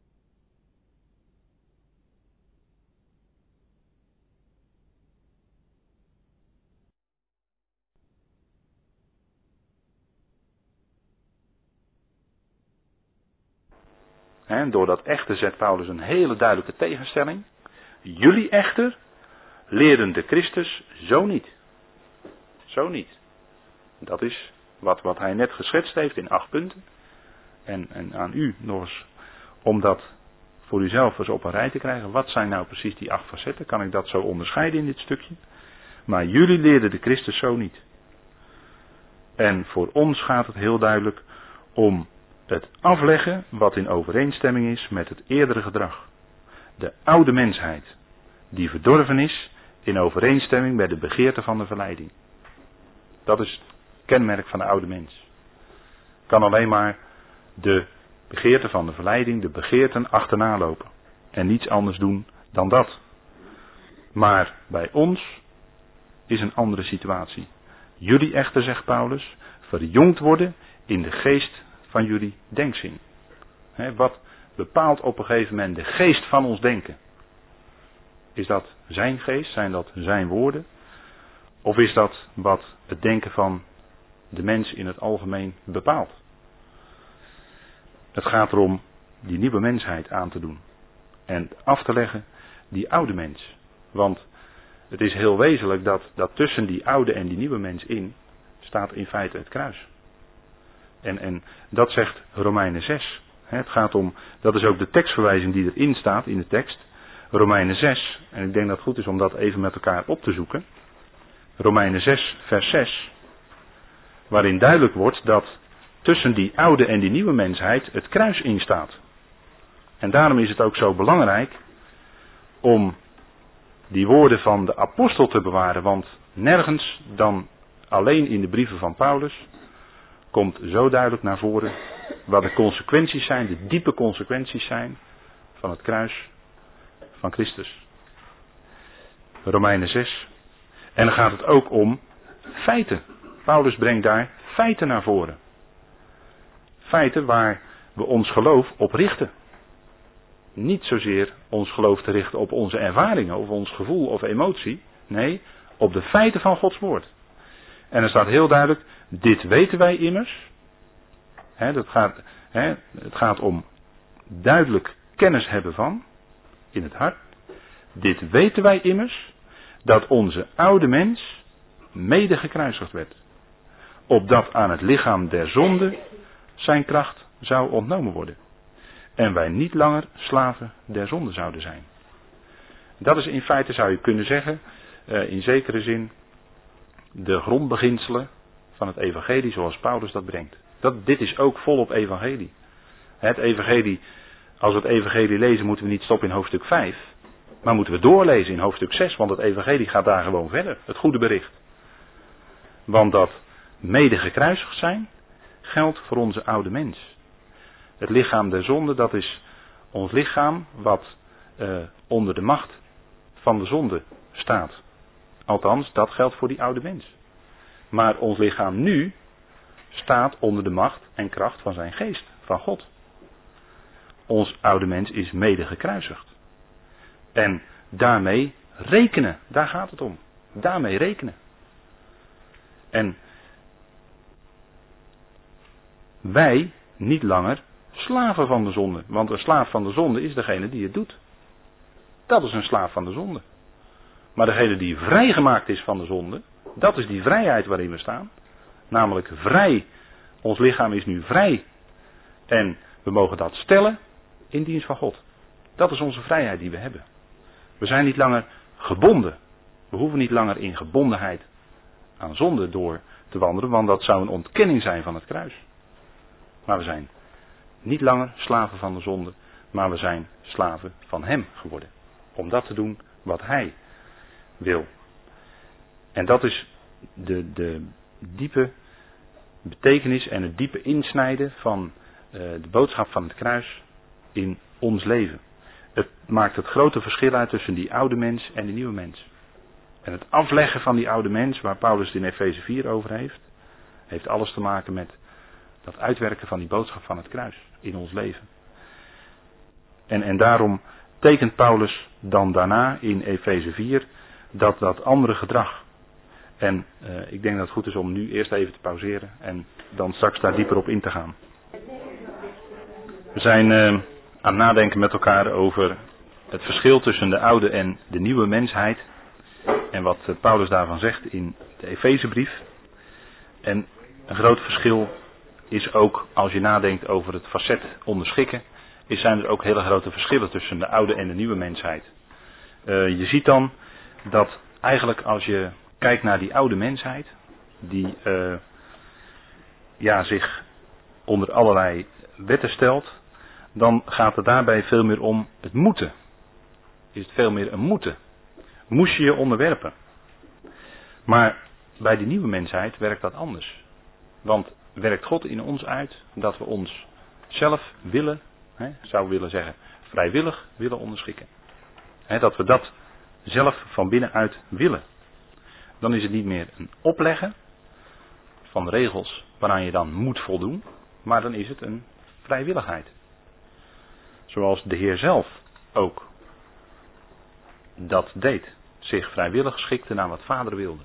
En door dat echter zet Paulus een hele duidelijke tegenstelling. Jullie echter leerden de Christus zo niet. Zo niet. Dat is wat hij net geschetst heeft in 8 punten. En aan u nog eens, om dat voor uzelf eens op een rij te krijgen. Wat zijn nou precies die 8 facetten? Kan ik dat zo onderscheiden in dit stukje? Maar jullie leerden de Christus zo niet. En voor ons gaat het heel duidelijk om het afleggen wat in overeenstemming is met het eerdere gedrag. De oude mensheid, die verdorven is in overeenstemming met de begeerte van de verleiding. Dat is het kenmerk van de oude mens. Kan alleen maar de begeerte van de verleiding, de begeerten achterna lopen. En niets anders doen dan dat. Maar bij ons is een andere situatie. Jullie echter, zegt Paulus, verjongd worden in de geest van jullie denkzin. Wat bepaalt op een gegeven moment de geest van ons denken? Is dat zijn geest? Zijn dat zijn woorden? Of is dat wat het denken van de mens in het algemeen bepaalt? Het gaat erom die nieuwe mensheid aan te doen. En af te leggen die oude mens. Want het is heel wezenlijk dat tussen die oude en die nieuwe mens in staat in feite het kruis. En dat zegt Romeinen 6. Het gaat om, dat is ook de tekstverwijzing die erin staat in de tekst. Romeinen 6, en ik denk dat het goed is om dat even met elkaar op te zoeken. Romeinen 6, vers 6. Waarin duidelijk wordt dat tussen die oude en die nieuwe mensheid het kruis in staat. En daarom is het ook zo belangrijk om die woorden van de apostel te bewaren. Want nergens dan alleen in de brieven van Paulus komt zo duidelijk naar voren wat de consequenties zijn, de diepe consequenties zijn van het kruis van Christus. Romeinen 6. En dan gaat het ook om feiten. Paulus brengt daar feiten naar voren. Feiten waar we ons geloof op richten. Niet zozeer ons geloof te richten op onze ervaringen of ons gevoel of emotie. Nee, op de feiten van Gods woord. En er staat heel duidelijk, dit weten wij immers. Het gaat om duidelijk kennis hebben van, in het hart. Dit weten wij immers, dat onze oude mens mede gekruisigd werd. Opdat aan het lichaam der zonde zijn kracht zou ontnomen worden. En wij niet langer slaven der zonde zouden zijn. Dat is in feite, zou je kunnen zeggen, in zekere zin, de grondbeginselen van het evangelie zoals Paulus dat brengt. Dit is ook volop evangelie. Het evangelie, als we het evangelie lezen, moeten we niet stoppen in hoofdstuk 5. Maar moeten we doorlezen in hoofdstuk 6, want het evangelie gaat daar gewoon verder. Het goede bericht. Want dat mede gekruisigd zijn, geldt voor onze oude mens. Het lichaam der zonde, dat is ons lichaam wat onder de macht van de zonde staat. Althans, dat geldt voor die oude mens. Maar ons lichaam nu staat onder de macht en kracht van zijn geest, van God. Ons oude mens is mede gekruisigd. En daarmee rekenen, daar gaat het om. Daarmee rekenen. En wij niet langer slaven van de zonde. Want een slaaf van de zonde is degene die het doet. Dat is een slaaf van de zonde. Maar degene die vrijgemaakt is van de zonde, dat is die vrijheid waarin we staan. Namelijk vrij. Ons lichaam is nu vrij. En we mogen dat stellen in dienst van God. Dat is onze vrijheid die we hebben. We zijn niet langer gebonden. We hoeven niet langer in gebondenheid aan zonde door te wandelen, want dat zou een ontkenning zijn van het kruis. Maar we zijn niet langer slaven van de zonde, maar we zijn slaven van Hem geworden. Om dat te doen wat Hij wil. En dat is de diepe betekenis en het diepe insnijden van de boodschap van het kruis in ons leven. Het maakt het grote verschil uit tussen die oude mens en de nieuwe mens. En het afleggen van die oude mens, waar Paulus het in Efeze 4 over heeft alles te maken met dat uitwerken van die boodschap van het kruis in ons leven. En daarom tekent Paulus dan daarna in Efeze 4 dat andere gedrag. En ik denk dat het goed is om nu eerst even te pauzeren en dan straks daar dieper op in te gaan. We zijn aan het nadenken met elkaar over het verschil tussen de oude en de nieuwe mensheid. En wat Paulus daarvan zegt in de Efezebrief. En een groot verschil is ook, als je nadenkt over het facet onderschikken, zijn er ook hele grote verschillen tussen de oude en de nieuwe mensheid. Je ziet dan dat eigenlijk als je kijkt naar die oude mensheid, die zich onder allerlei wetten stelt, dan gaat het daarbij veel meer om het moeten. Is het veel meer een moeten. Moest je je onderwerpen. Maar bij die nieuwe mensheid werkt dat anders. Want werkt God in ons uit dat we ons zelf willen, zou willen zeggen, vrijwillig willen onderschikken. Dat we dat zelf van binnenuit willen. Dan is het niet meer een opleggen van regels waaraan je dan moet voldoen, maar dan is het een vrijwilligheid. Zoals de Heer zelf ook dat deed. Zich vrijwillig schikte naar wat Vader wilde.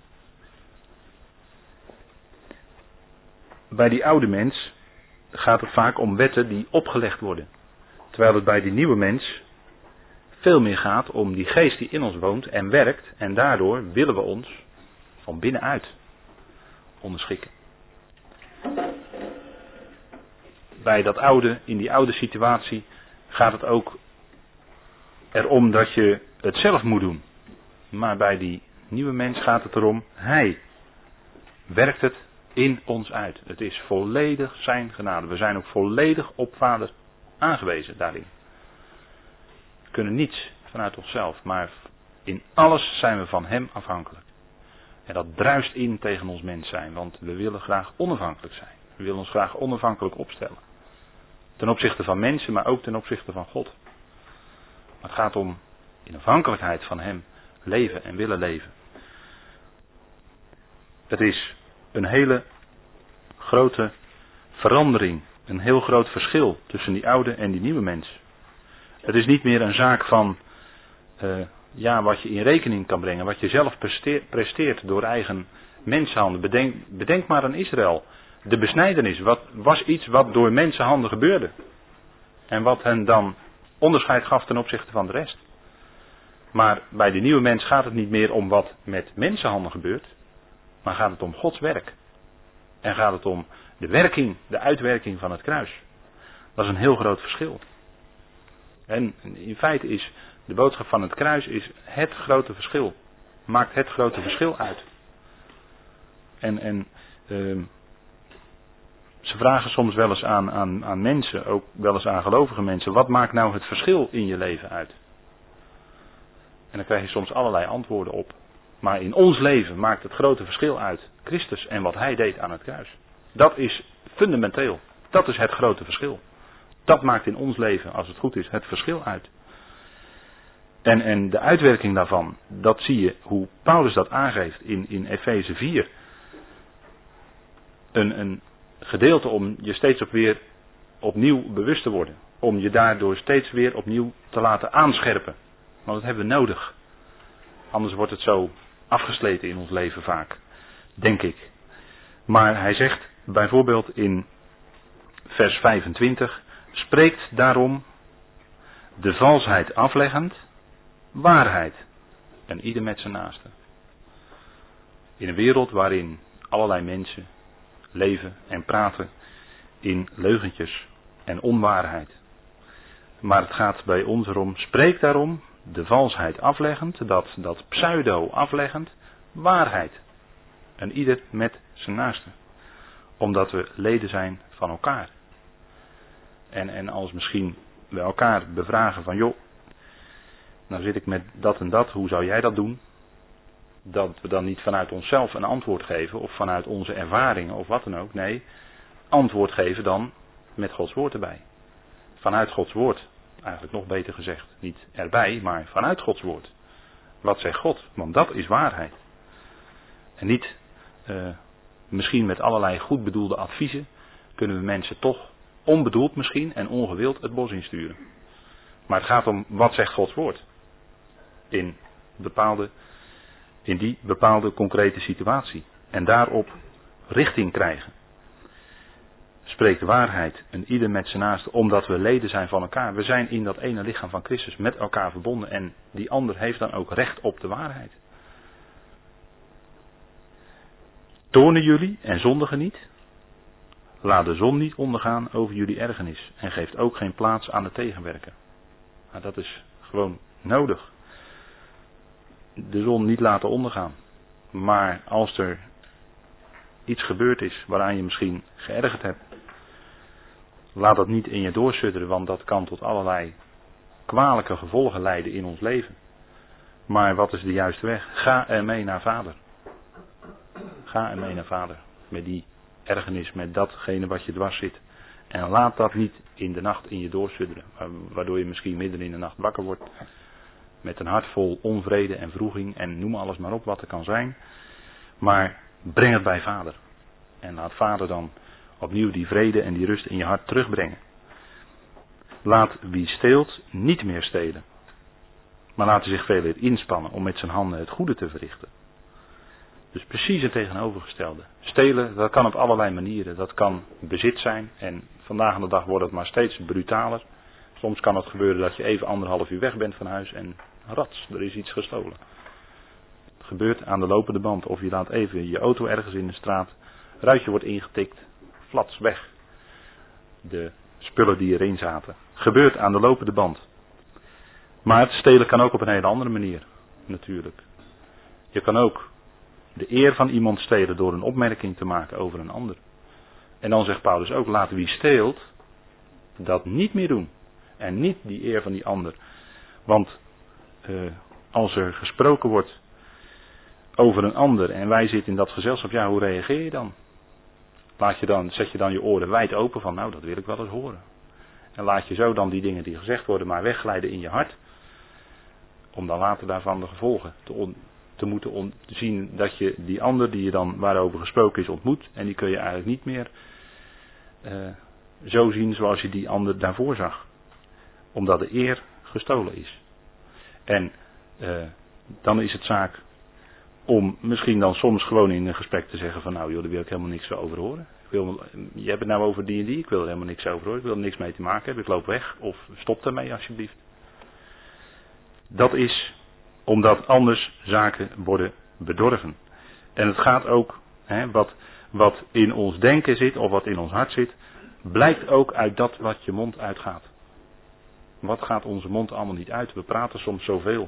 Bij die oude mens gaat het vaak om wetten die opgelegd worden. Terwijl het bij die nieuwe mens veel meer gaat om die geest die in ons woont en werkt. En daardoor willen we ons van binnenuit onderschikken. Bij dat oude, in die oude situatie gaat het ook erom dat je het zelf moet doen. Maar bij die nieuwe mens gaat het erom, Hij werkt het in ons uit. Het is volledig zijn genade. We zijn ook volledig op Vader aangewezen daarin. We kunnen niets vanuit onszelf, maar in alles zijn we van Hem afhankelijk. En dat druist in tegen ons mens zijn, want we willen graag onafhankelijk zijn. We willen ons graag onafhankelijk opstellen. Ten opzichte van mensen, maar ook ten opzichte van God. Maar het gaat om in afhankelijkheid van Hem leven en willen leven. Het is een hele grote verandering, een heel groot verschil tussen die oude en die nieuwe mens. Het is niet meer een zaak van wat je in rekening kan brengen, wat je zelf presteert door eigen mensenhanden. Bedenk maar aan Israël. De besnijdenis was iets wat door mensenhanden gebeurde. En wat hen dan onderscheid gaf ten opzichte van de rest. Maar bij de nieuwe mens gaat het niet meer om wat met mensenhanden gebeurt. Maar gaat het om Gods werk. En gaat het om de werking, de uitwerking van het kruis. Dat is een heel groot verschil. En in feite is de boodschap van het kruis is het grote verschil. Maakt het grote verschil uit. Ze vragen soms wel eens aan mensen, ook wel eens aan gelovige mensen, wat maakt nou het verschil in je leven uit? En dan krijg je soms allerlei antwoorden op. Maar in ons leven maakt het grote verschil uit Christus en wat Hij deed aan het kruis. Dat is fundamenteel. Dat is het grote verschil. Dat maakt in ons leven, als het goed is, het verschil uit. En de uitwerking daarvan, dat zie je hoe Paulus dat aangeeft in Efeze 4. Een gedeelte om je steeds weer opnieuw bewust te worden. Om je daardoor steeds weer opnieuw te laten aanscherpen. Want dat hebben we nodig. Anders wordt het zo afgesleten in ons leven vaak. Denk ik. Maar hij zegt bijvoorbeeld in vers 25. Spreekt daarom de valsheid afleggend. Waarheid. En ieder met zijn naaste. In een wereld waarin allerlei mensen leven en praten in leugentjes en onwaarheid. Maar het gaat bij ons erom, spreek daarom, de valsheid afleggend, dat pseudo afleggend, waarheid. En ieder met zijn naaste. Omdat we leden zijn van elkaar. En als misschien we elkaar bevragen van, joh, nou zit ik met dat en dat, hoe zou jij dat doen? Dat we dan niet vanuit onszelf een antwoord geven, of vanuit onze ervaringen, of wat dan ook. Nee, antwoord geven dan met Gods woord erbij. Vanuit Gods woord, eigenlijk nog beter gezegd. Niet erbij, maar vanuit Gods woord. Wat zegt God? Want dat is waarheid. En niet, misschien met allerlei goed bedoelde adviezen, kunnen we mensen toch, onbedoeld misschien en ongewild, het bos insturen. Maar het gaat om, wat zegt Gods woord? In die bepaalde concrete situatie. En daarop richting krijgen. Spreek de waarheid en ieder met zijn naaste, omdat we leden zijn van elkaar. We zijn in dat ene lichaam van Christus met elkaar verbonden en die ander heeft dan ook recht op de waarheid. Toornen jullie en zondigen niet. Laat de zon niet ondergaan over jullie ergernis en geeft ook geen plaats aan het tegenwerken. Nou, dat is gewoon nodig. De zon niet laten ondergaan. Maar als er iets gebeurd is waaraan je misschien geërgerd hebt, laat dat niet in je doorsudderen, want dat kan tot allerlei kwalijke gevolgen leiden in ons leven. Maar wat is de juiste weg? Ga ermee naar Vader. Ga ermee naar Vader. Met die ergernis, met datgene wat je dwars zit. En laat dat niet in de nacht in je doorsudderen. Waardoor je misschien midden in de nacht wakker wordt. Met een hart vol onvrede en wroeging en noem alles maar op wat er kan zijn. Maar breng het bij Vader. En laat Vader dan opnieuw die vrede en die rust in je hart terugbrengen. Laat wie steelt niet meer stelen. Maar laat hij zich veel meer inspannen om met zijn handen het goede te verrichten. Dus precies het tegenovergestelde. Stelen, dat kan op allerlei manieren. Dat kan bezit zijn. En vandaag aan de dag wordt het maar steeds brutaler. Soms kan het gebeuren dat je even 1,5 uur weg bent van huis en rats, er is iets gestolen. Het gebeurt aan de lopende band. Of je laat even je auto ergens in de straat. Ruitje wordt ingetikt. Flats weg. De spullen die erin zaten. Gebeurt aan de lopende band. Maar het stelen kan ook op een hele andere manier. Natuurlijk. Je kan ook de eer van iemand stelen door een opmerking te maken over een ander. En dan zegt Paulus ook, laat wie steelt dat niet meer doen. En niet die eer van die ander. Want als er gesproken wordt over een ander en wij zitten in dat gezelschap, ja, hoe reageer je dan? Zet je dan je oren wijd open van, nou, dat wil ik wel eens horen. En laat je zo dan die dingen die gezegd worden maar wegglijden in je hart. Om dan later daarvan de gevolgen te moeten zien dat je die ander die je dan waarover gesproken is ontmoet. En die kun je eigenlijk niet meer zo zien zoals je die ander daarvoor zag. Omdat de eer gestolen is. En dan is het zaak om misschien dan soms gewoon in een gesprek te zeggen van, nou joh, daar wil ik helemaal niks over horen. Je hebt het nou over die en die, ik wil er helemaal niks over horen. Ik wil er niks mee te maken hebben, ik loop weg. Of stop daarmee alsjeblieft. Dat is omdat anders zaken worden bedorven. En het gaat ook, wat in ons denken zit of wat in ons hart zit, blijkt ook uit dat wat je mond uitgaat. Wat gaat onze mond allemaal niet uit? We praten soms zoveel.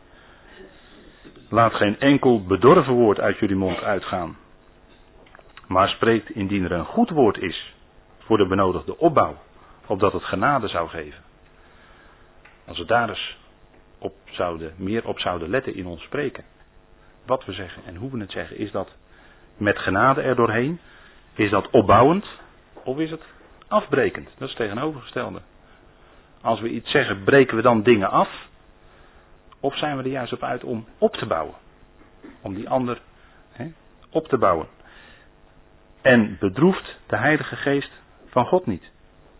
Laat geen enkel bedorven woord uit jullie mond uitgaan. Maar spreekt indien er een goed woord is voor de benodigde opbouw, opdat het genade zou geven. Als we daar eens meer op zouden letten in ons spreken. Wat we zeggen en hoe we het zeggen. Is dat met genade er doorheen? Is dat opbouwend? Of is het afbrekend? Dat is het tegenovergestelde. Als we iets zeggen, breken we dan dingen af? Of zijn we er juist op uit om op te bouwen? Om die ander op te bouwen. En bedroeft de Heilige Geest van God niet.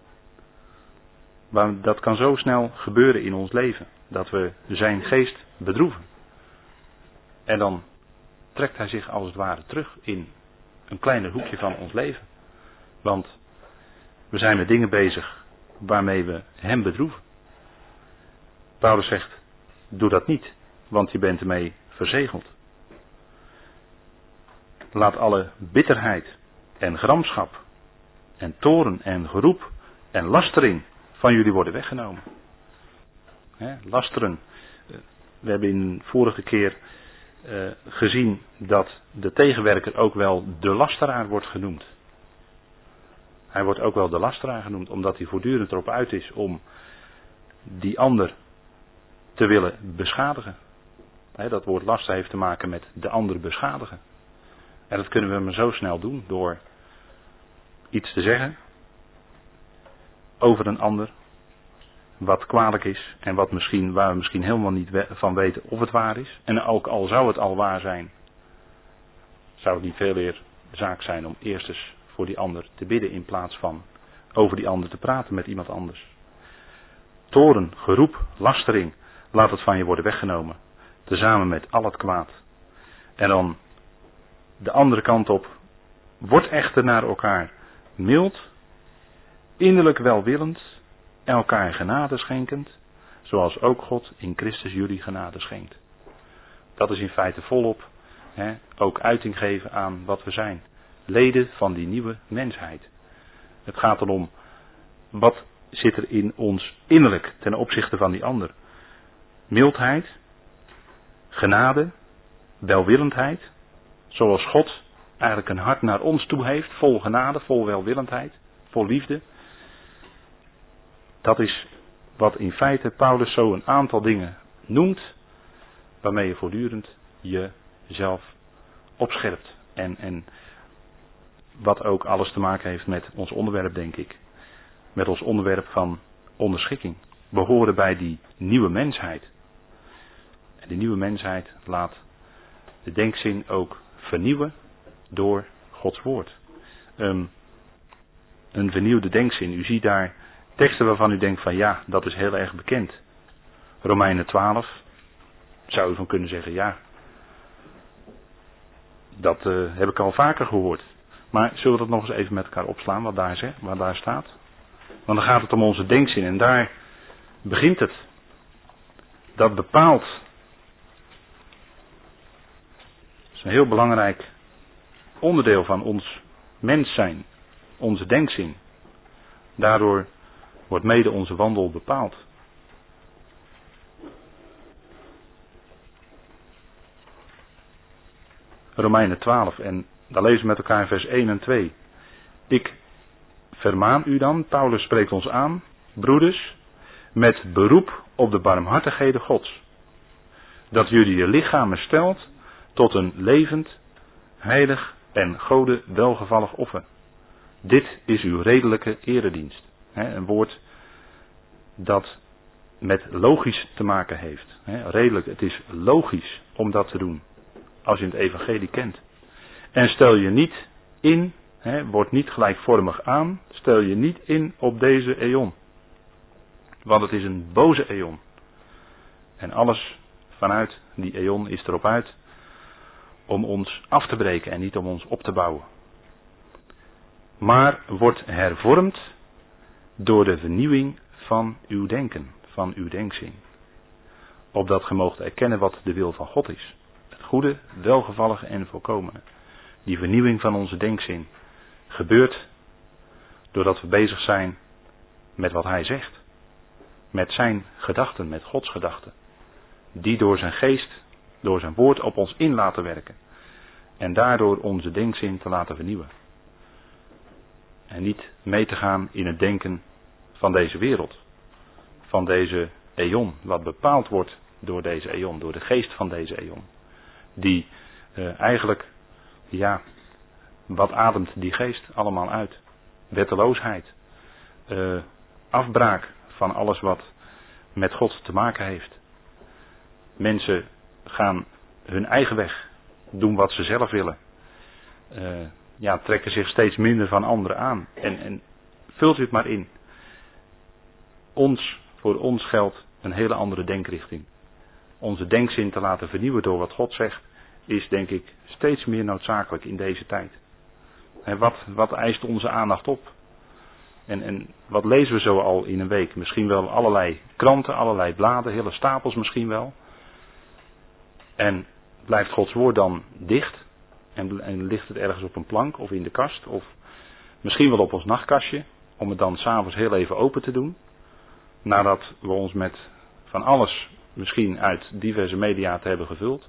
Maar dat kan zo snel gebeuren in ons leven. Dat we zijn geest bedroeven. En dan trekt hij zich als het ware terug in een kleiner hoekje van ons leven. Want we zijn met dingen bezig waarmee we hem bedroeven. Paulus zegt, doe dat niet, want je bent ermee verzegeld. Laat alle bitterheid en gramschap en toorn en geroep en lastering van jullie worden weggenomen. Lasteren. We hebben in de vorige keer gezien dat de tegenwerker ook wel de lasteraar wordt genoemd. Hij wordt ook wel de lasteraar genoemd, omdat hij voortdurend erop uit is om die ander te willen beschadigen. Dat woord laster heeft te maken met de ander beschadigen. En dat kunnen we maar zo snel doen door iets te zeggen over een ander wat kwalijk is en waar we misschien helemaal niet van weten of het waar is. En ook al zou het al waar zijn, zou het niet veel eer zaak zijn om eerst eens voor die ander te bidden in plaats van over die ander te praten met iemand anders. Toorn, geroep, lastering, laat het van je worden weggenomen. Tezamen met al het kwaad. En dan de andere kant op. Word echter naar elkaar mild, innerlijk welwillend, elkaar genade schenkend, zoals ook God in Christus jullie genade schenkt. Dat is in feite volop ook uiting geven aan wat we zijn. Leden van die nieuwe mensheid. Het gaat erom, wat zit er in ons innerlijk ten opzichte van die ander? Mildheid, genade, welwillendheid, zoals God eigenlijk een hart naar ons toe heeft, vol genade, vol welwillendheid, vol liefde. Dat is wat in feite Paulus zo een aantal dingen noemt, waarmee je voortdurend jezelf opscherpt. En wat ook alles te maken heeft met ons onderwerp, denk ik. Met ons onderwerp van onderschikking. We horen bij die nieuwe mensheid. En die nieuwe mensheid laat de denkzin ook vernieuwen door Gods woord. Een vernieuwde denkzin. U ziet daar teksten waarvan u denkt van ja, dat is heel erg bekend. Romeinen 12. Zou u van kunnen zeggen ja. Dat heb ik al vaker gehoord. Maar zullen we dat nog eens even met elkaar opslaan wat daar staat? Want dan gaat het om onze denkzin en daar begint het. Dat bepaalt. Dat is een heel belangrijk onderdeel van ons mens zijn. Onze denkzin. Daardoor wordt mede onze wandel bepaald. Romeinen 12 en daar lezen we met elkaar vers 1 en 2. Ik vermaan u dan, Paulus spreekt ons aan, broeders, met beroep op de barmhartigheden Gods. Dat jullie je lichamen stelt tot een levend, heilig en Gode welgevallig offer. Dit is uw redelijke eredienst. Een woord dat met logisch te maken heeft. Redelijk, het is logisch om dat te doen. Als je het evangelie kent. En stel je niet in, word niet gelijkvormig aan, stel je niet in op deze eon. Want het is een boze eon. En alles vanuit die eon is erop uit om ons af te breken en niet om ons op te bouwen. Maar wordt hervormd door de vernieuwing van uw denken, van uw denkzin. Opdat ge moogt erkennen wat de wil van God is. Het goede, welgevallige en volkomene. Die vernieuwing van onze denkzin gebeurt doordat we bezig zijn met wat Hij zegt. Met zijn gedachten, met Gods gedachten. Die door zijn geest, door zijn woord op ons in laten werken. En daardoor onze denkzin te laten vernieuwen. En niet mee te gaan in het denken van deze wereld. Van deze eon. Wat bepaald wordt door deze eon. Door de geest van deze eon. Die eigenlijk, ja, wat ademt die geest allemaal uit? Wetteloosheid. Afbraak van alles wat met God te maken heeft. Mensen gaan hun eigen weg. Doen wat ze zelf willen. Trekken zich steeds minder van anderen aan. En vult u het maar in. Voor ons geldt een hele andere denkrichting. Onze denkzin te laten vernieuwen door wat God zegt, is denk ik steeds meer noodzakelijk in deze tijd. En wat eist onze aandacht op? En wat lezen we zo al in een week? Misschien wel allerlei kranten, allerlei bladen, hele stapels misschien wel. En blijft Gods woord dan dicht? En ligt het ergens op een plank of in de kast? Of misschien wel op ons nachtkastje, om het dan s'avonds heel even open te doen. Nadat we ons met van alles misschien uit diverse media te hebben gevuld?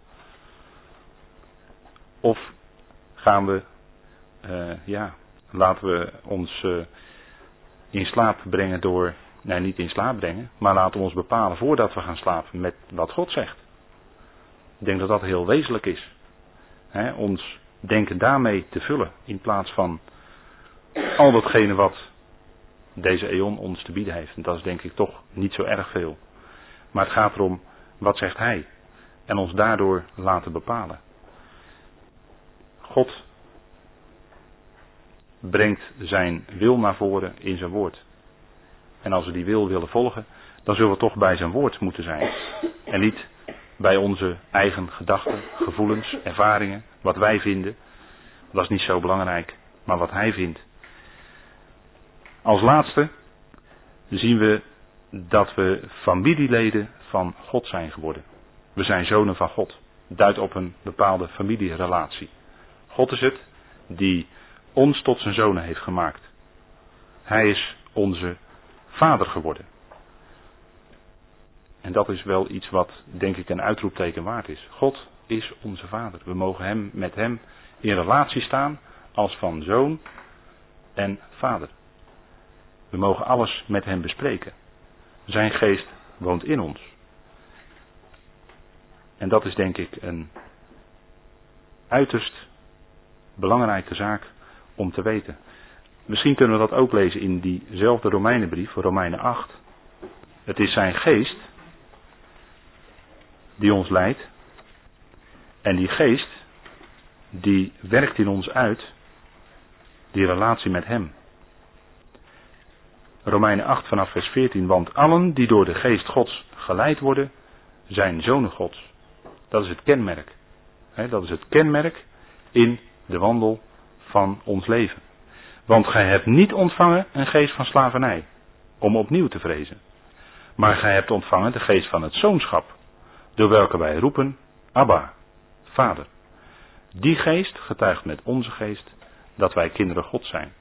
Of gaan we, laten we ons in slaap brengen door, niet in slaap brengen, maar laten we ons bepalen voordat we gaan slapen met wat God zegt. Ik denk dat dat heel wezenlijk is. Ons denken daarmee te vullen in plaats van al datgene wat deze eon ons te bieden heeft. En dat is denk ik toch niet zo erg veel. Maar het gaat erom, wat zegt hij? En ons daardoor laten bepalen. God brengt zijn wil naar voren in zijn woord. En als we die wil willen volgen, dan zullen we toch bij zijn woord moeten zijn. En niet bij onze eigen gedachten, gevoelens, ervaringen, wat wij vinden. Dat is niet zo belangrijk, maar wat hij vindt. Als laatste zien we dat we familieleden van God zijn geworden. We zijn zonen van God. Duidt op een bepaalde familierelatie. God is het die ons tot zijn zonen heeft gemaakt. Hij is onze vader geworden. En dat is wel iets wat, denk ik, een uitroepteken waard is. God is onze vader. We mogen met hem in relatie staan als van zoon en vader. We mogen alles met hem bespreken. Zijn geest woont in ons. En dat is, denk ik, een uiterst belangrijke zaak om te weten. Misschien kunnen we dat ook lezen in diezelfde Romeinenbrief, Romeinen 8. Het is zijn geest die ons leidt. En die geest, die werkt in ons uit die relatie met hem. Romeinen 8 vanaf vers 14. Want allen die door de geest Gods geleid worden, zijn zonen Gods. Dat is het kenmerk. Dat is het kenmerk in de wandel van ons leven. Want gij hebt niet ontvangen een geest van slavernij, om opnieuw te vrezen. Maar gij hebt ontvangen de geest van het zoonschap, door welke wij roepen, Abba, Vader. Die geest getuigt met onze geest dat wij kinderen God zijn.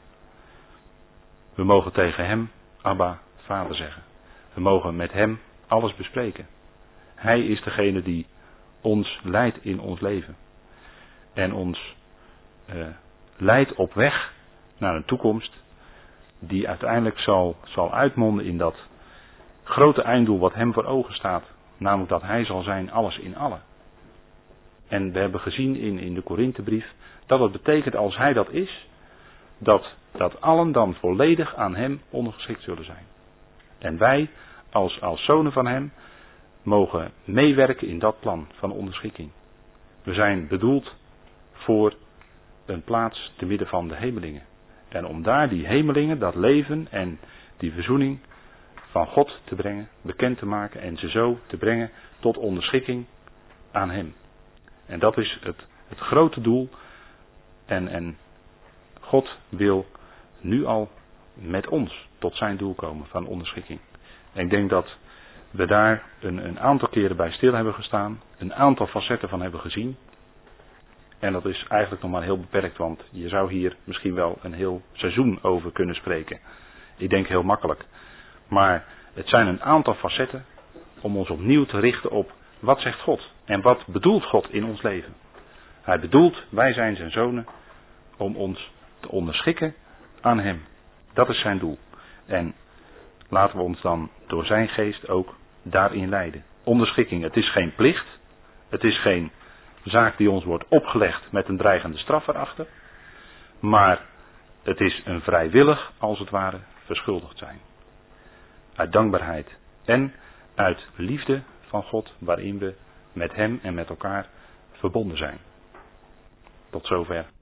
We mogen tegen hem, Abba, Vader zeggen. We mogen met hem alles bespreken. Hij is degene die ons leidt in ons leven. En ons leidt op weg naar een toekomst die uiteindelijk zal uitmonden in dat grote einddoel wat hem voor ogen staat. Namelijk dat hij zal zijn alles in allen. En we hebben gezien in de Korinthebrief dat het betekent als hij dat is, dat allen dan volledig aan hem ondergeschikt zullen zijn. En wij als zonen van hem mogen meewerken in dat plan van onderschikking. We zijn bedoeld voor een plaats te midden van de hemelingen. En om daar die hemelingen, dat leven en die verzoening van God te brengen, bekend te maken en ze zo te brengen tot onderschikking aan hem. En dat is het grote doel. En God wil nu al met ons tot zijn doel komen van onderschikking. En ik denk dat we daar een aantal keren bij stil hebben gestaan. Een aantal facetten van hebben gezien. En dat is eigenlijk nog maar heel beperkt, want je zou hier misschien wel een heel seizoen over kunnen spreken. Ik denk heel makkelijk. Maar het zijn een aantal facetten om ons opnieuw te richten op wat zegt God en wat bedoelt God in ons leven. Hij bedoelt, wij zijn zijn zonen, om ons te onderschikken aan hem. Dat is zijn doel. En laten we ons dan door zijn geest ook daarin leiden. Onderschikking, het is geen plicht. Het is geen zaak die ons wordt opgelegd met een dreigende straf erachter. Maar het is een vrijwillig, als het ware, verschuldigd zijn. Uit dankbaarheid en uit liefde van God, waarin we met hem en met elkaar verbonden zijn. Tot zover.